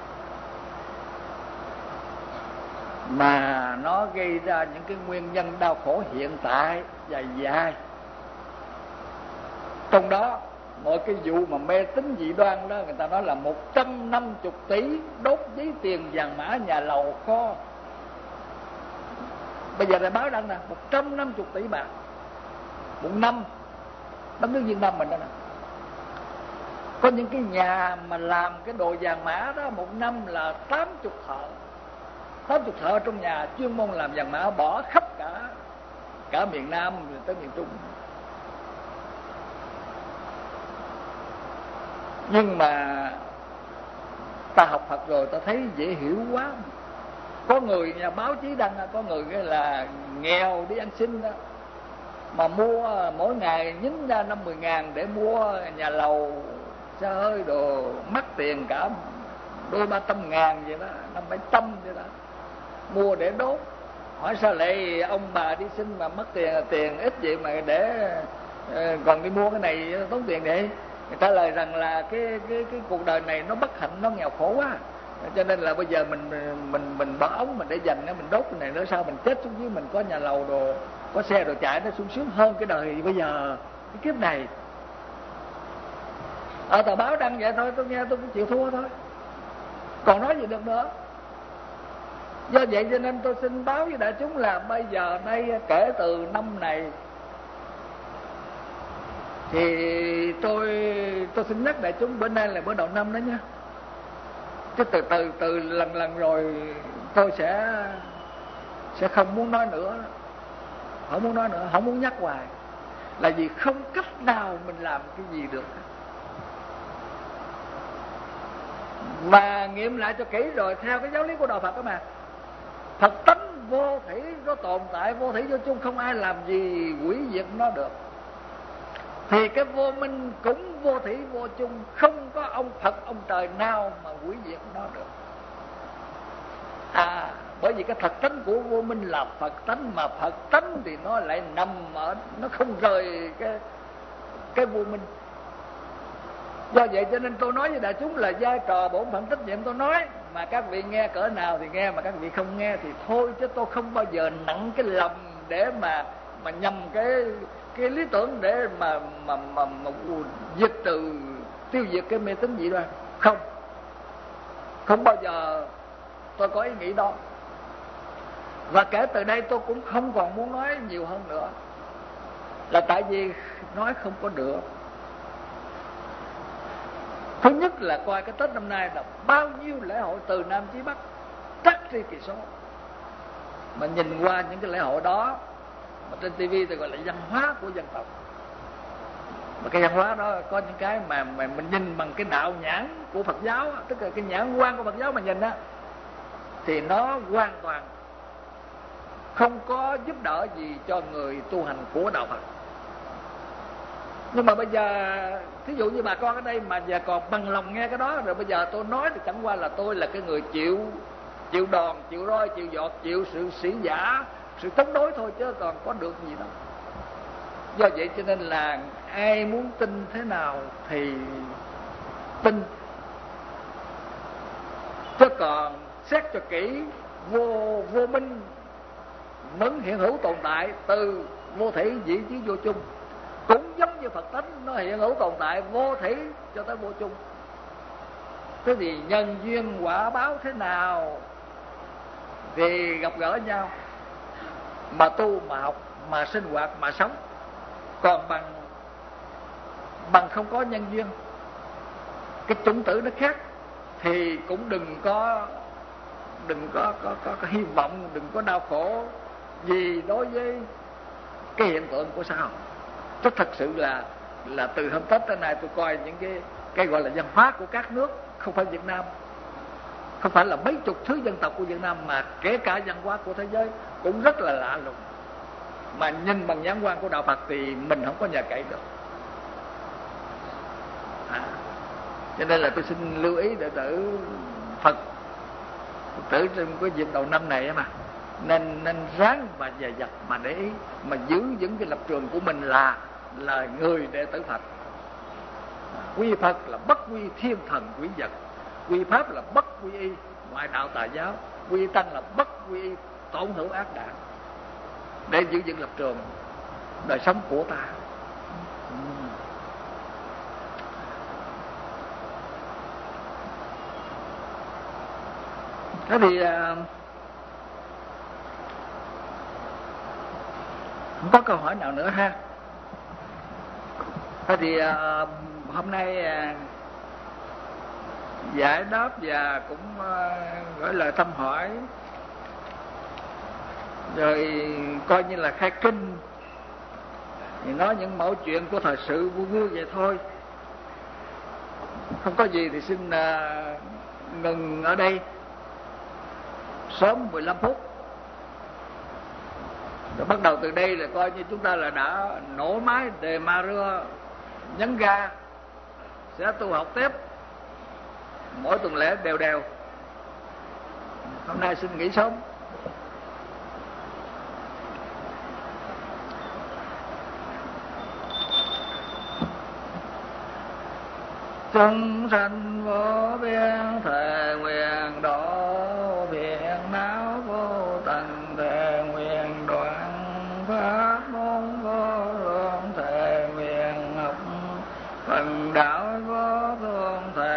mà nó gây ra những cái nguyên nhân đau khổ hiện tại dài dài. Trong đó mọi cái vụ mà mê tín dị đoan đó, người ta nói là 150 tỷ đốt giấy tiền vàng mã nhà lầu kho. Bây giờ là báo đăng nè, 150 tỷ bạc một năm, đất nước Việt Nam mình đó nè. Có những cái nhà mà làm cái đồ vàng mã đó một năm là 80 thợ. 80 thợ trong nhà chuyên môn làm vàng mã, bỏ khắp cả miền Nam tới miền Trung. Nhưng mà ta học Phật rồi ta thấy dễ hiểu quá. Có người nhà báo chí đăng, có người cái là nghèo đi ăn xin đó, mà mua mỗi ngày nhín ra 50 ngàn để mua nhà lầu xe hơi đồ, mắc tiền cả đôi 300 ngàn vậy đó, 500-700 vậy đó, mua để đốt. Hỏi sao lại ông bà đi xin mà mất tiền ít vậy mà để còn đi mua cái này tốn tiền vậy? Người ta lời rằng là cái cuộc đời này nó bất hạnh, nó nghèo khổ quá, cho nên là bây giờ mình bỏ ống mình để dành, mình đốt cái này nữa, sao mình chết xuống dưới mình có nhà lầu đồ, có xe đồ chạy, nó sung sướng hơn cái đời bây giờ, cái kiếp này. Ở tờ báo đăng vậy thôi, tôi nghe tôi cũng chịu thua thôi, còn nói gì được nữa. Do vậy cho nên tôi xin báo với đại chúng là bây giờ đây kể từ năm này thì tôi xin nhắc đại chúng, bữa nay là bữa đầu năm đó nhé, chứ từ lần rồi tôi sẽ không muốn nói nữa, không muốn nói nữa, không muốn nhắc hoài, là vì không cách nào mình làm cái gì được. Và nghiệm lại cho kỹ rồi, theo cái giáo lý của đạo Phật đó mà, Phật tánh vô thủy, nó tồn tại vô thủy vô chung, không ai làm gì hủy diệt nó được. Thì cái vô minh cũng vô thủy vô chung, không có ông Phật ông trời nào mà hủy diệt nó được. Bởi vì cái thật tánh của vô minh là Phật tánh, mà Phật tánh thì nó lại nằm ở, nó không rời cái vô minh. Do vậy cho nên tôi nói với đại chúng là vai trò bổn phận trách nhiệm tôi nói, mà các vị nghe cỡ nào thì nghe, mà các vị không nghe thì thôi, chứ tôi không bao giờ nặng cái lòng để mà nhằm cái lý tưởng để mà diệt trừ, tiêu diệt cái mê tín dị đoan. Không bao giờ tôi có ý nghĩ đó. Và kể từ đây tôi cũng không còn muốn nói nhiều hơn nữa, là tại vì nói không có được. Thứ nhất là coi cái Tết năm nay là bao nhiêu lễ hội từ Nam chí Bắc, trắc tri kỳ số. Mà nhìn qua những cái lễ hội đó, mà trên TV thì gọi là văn hóa của dân tộc. Mà cái văn hóa đó có những cái mà mình nhìn bằng cái đạo nhãn của Phật giáo, tức là cái nhãn quan của Phật giáo mà nhìn á, thì nó hoàn toàn không có giúp đỡ gì cho người tu hành của đạo Phật. Nhưng mà bây giờ thí dụ như bà con ở đây mà giờ còn bằng lòng nghe cái đó, rồi bây giờ tôi nói thì chẳng qua là tôi là cái người chịu đòn, chịu roi, chịu giọt, chịu sự sỉ vả, sự chống đối thôi, chứ còn có được gì đâu. Do vậy cho nên là ai muốn tin thế nào thì tin, chứ còn xét cho kỹ, vô minh vẫn hiện hữu tồn tại từ vô thủy dĩ chí vô chung, cũng giống như Phật tánh nó hiện hữu tồn tại vô thủy cho tới vô chung. Thế thì nhân duyên quả báo thế nào thì gặp gỡ nhau, mà tu, mà học, mà sinh hoạt, mà sống. Còn bằng không có nhân duyên, cái chủng tử nó khác, thì cũng đừng có hy vọng, đừng có đau khổ gì đối với cái hiện tượng của xã hội. Chứ thật sự là từ hôm Tết tới nay tôi coi những cái gọi là văn hóa của các nước, không phải Việt Nam, không phải là mấy chục thứ dân tộc của Việt Nam, mà kể cả văn hóa của thế giới cũng rất là lạ lùng. Mà nhìn bằng nhãn quan của đạo Phật thì mình không có nhờ cậy được. Cho nên là tôi xin lưu ý đệ tử Phật tử trong cái dịp đầu năm này mà nên ráng và dè dặt mà để ý, mà giữ vững cái lập trường của mình là người đệ tử Phật. Quy Phật là bất quy thiên thần quỷ vật, quy Pháp là bất quy y ngoại đạo tà giáo, quy Tăng là bất quy y tổn hữu ác đạo, để giữ vững lập trường đời sống của ta. Thế thì không có câu hỏi nào nữa ha. Thế thì hôm nay giải đáp và cũng gửi lời thăm hỏi, rồi coi như là khai kinh, thì nói những mẫu chuyện của thời sự vui vui vậy thôi. Không có gì thì xin ngừng ở đây sớm 15 phút. Rồi bắt đầu từ đây là coi như chúng ta là đã nổ máy đề ma rưa, nhấn ga, sẽ tu học tiếp mỗi tuần lễ đều. Hôm nay xin nghỉ sớm. Chúng sanh vô biên thề nguyện độ, phiền não vô tận thề nguyện đoạn, pháp môn vô lượng thề nguyện học, phần đạo vô thương thề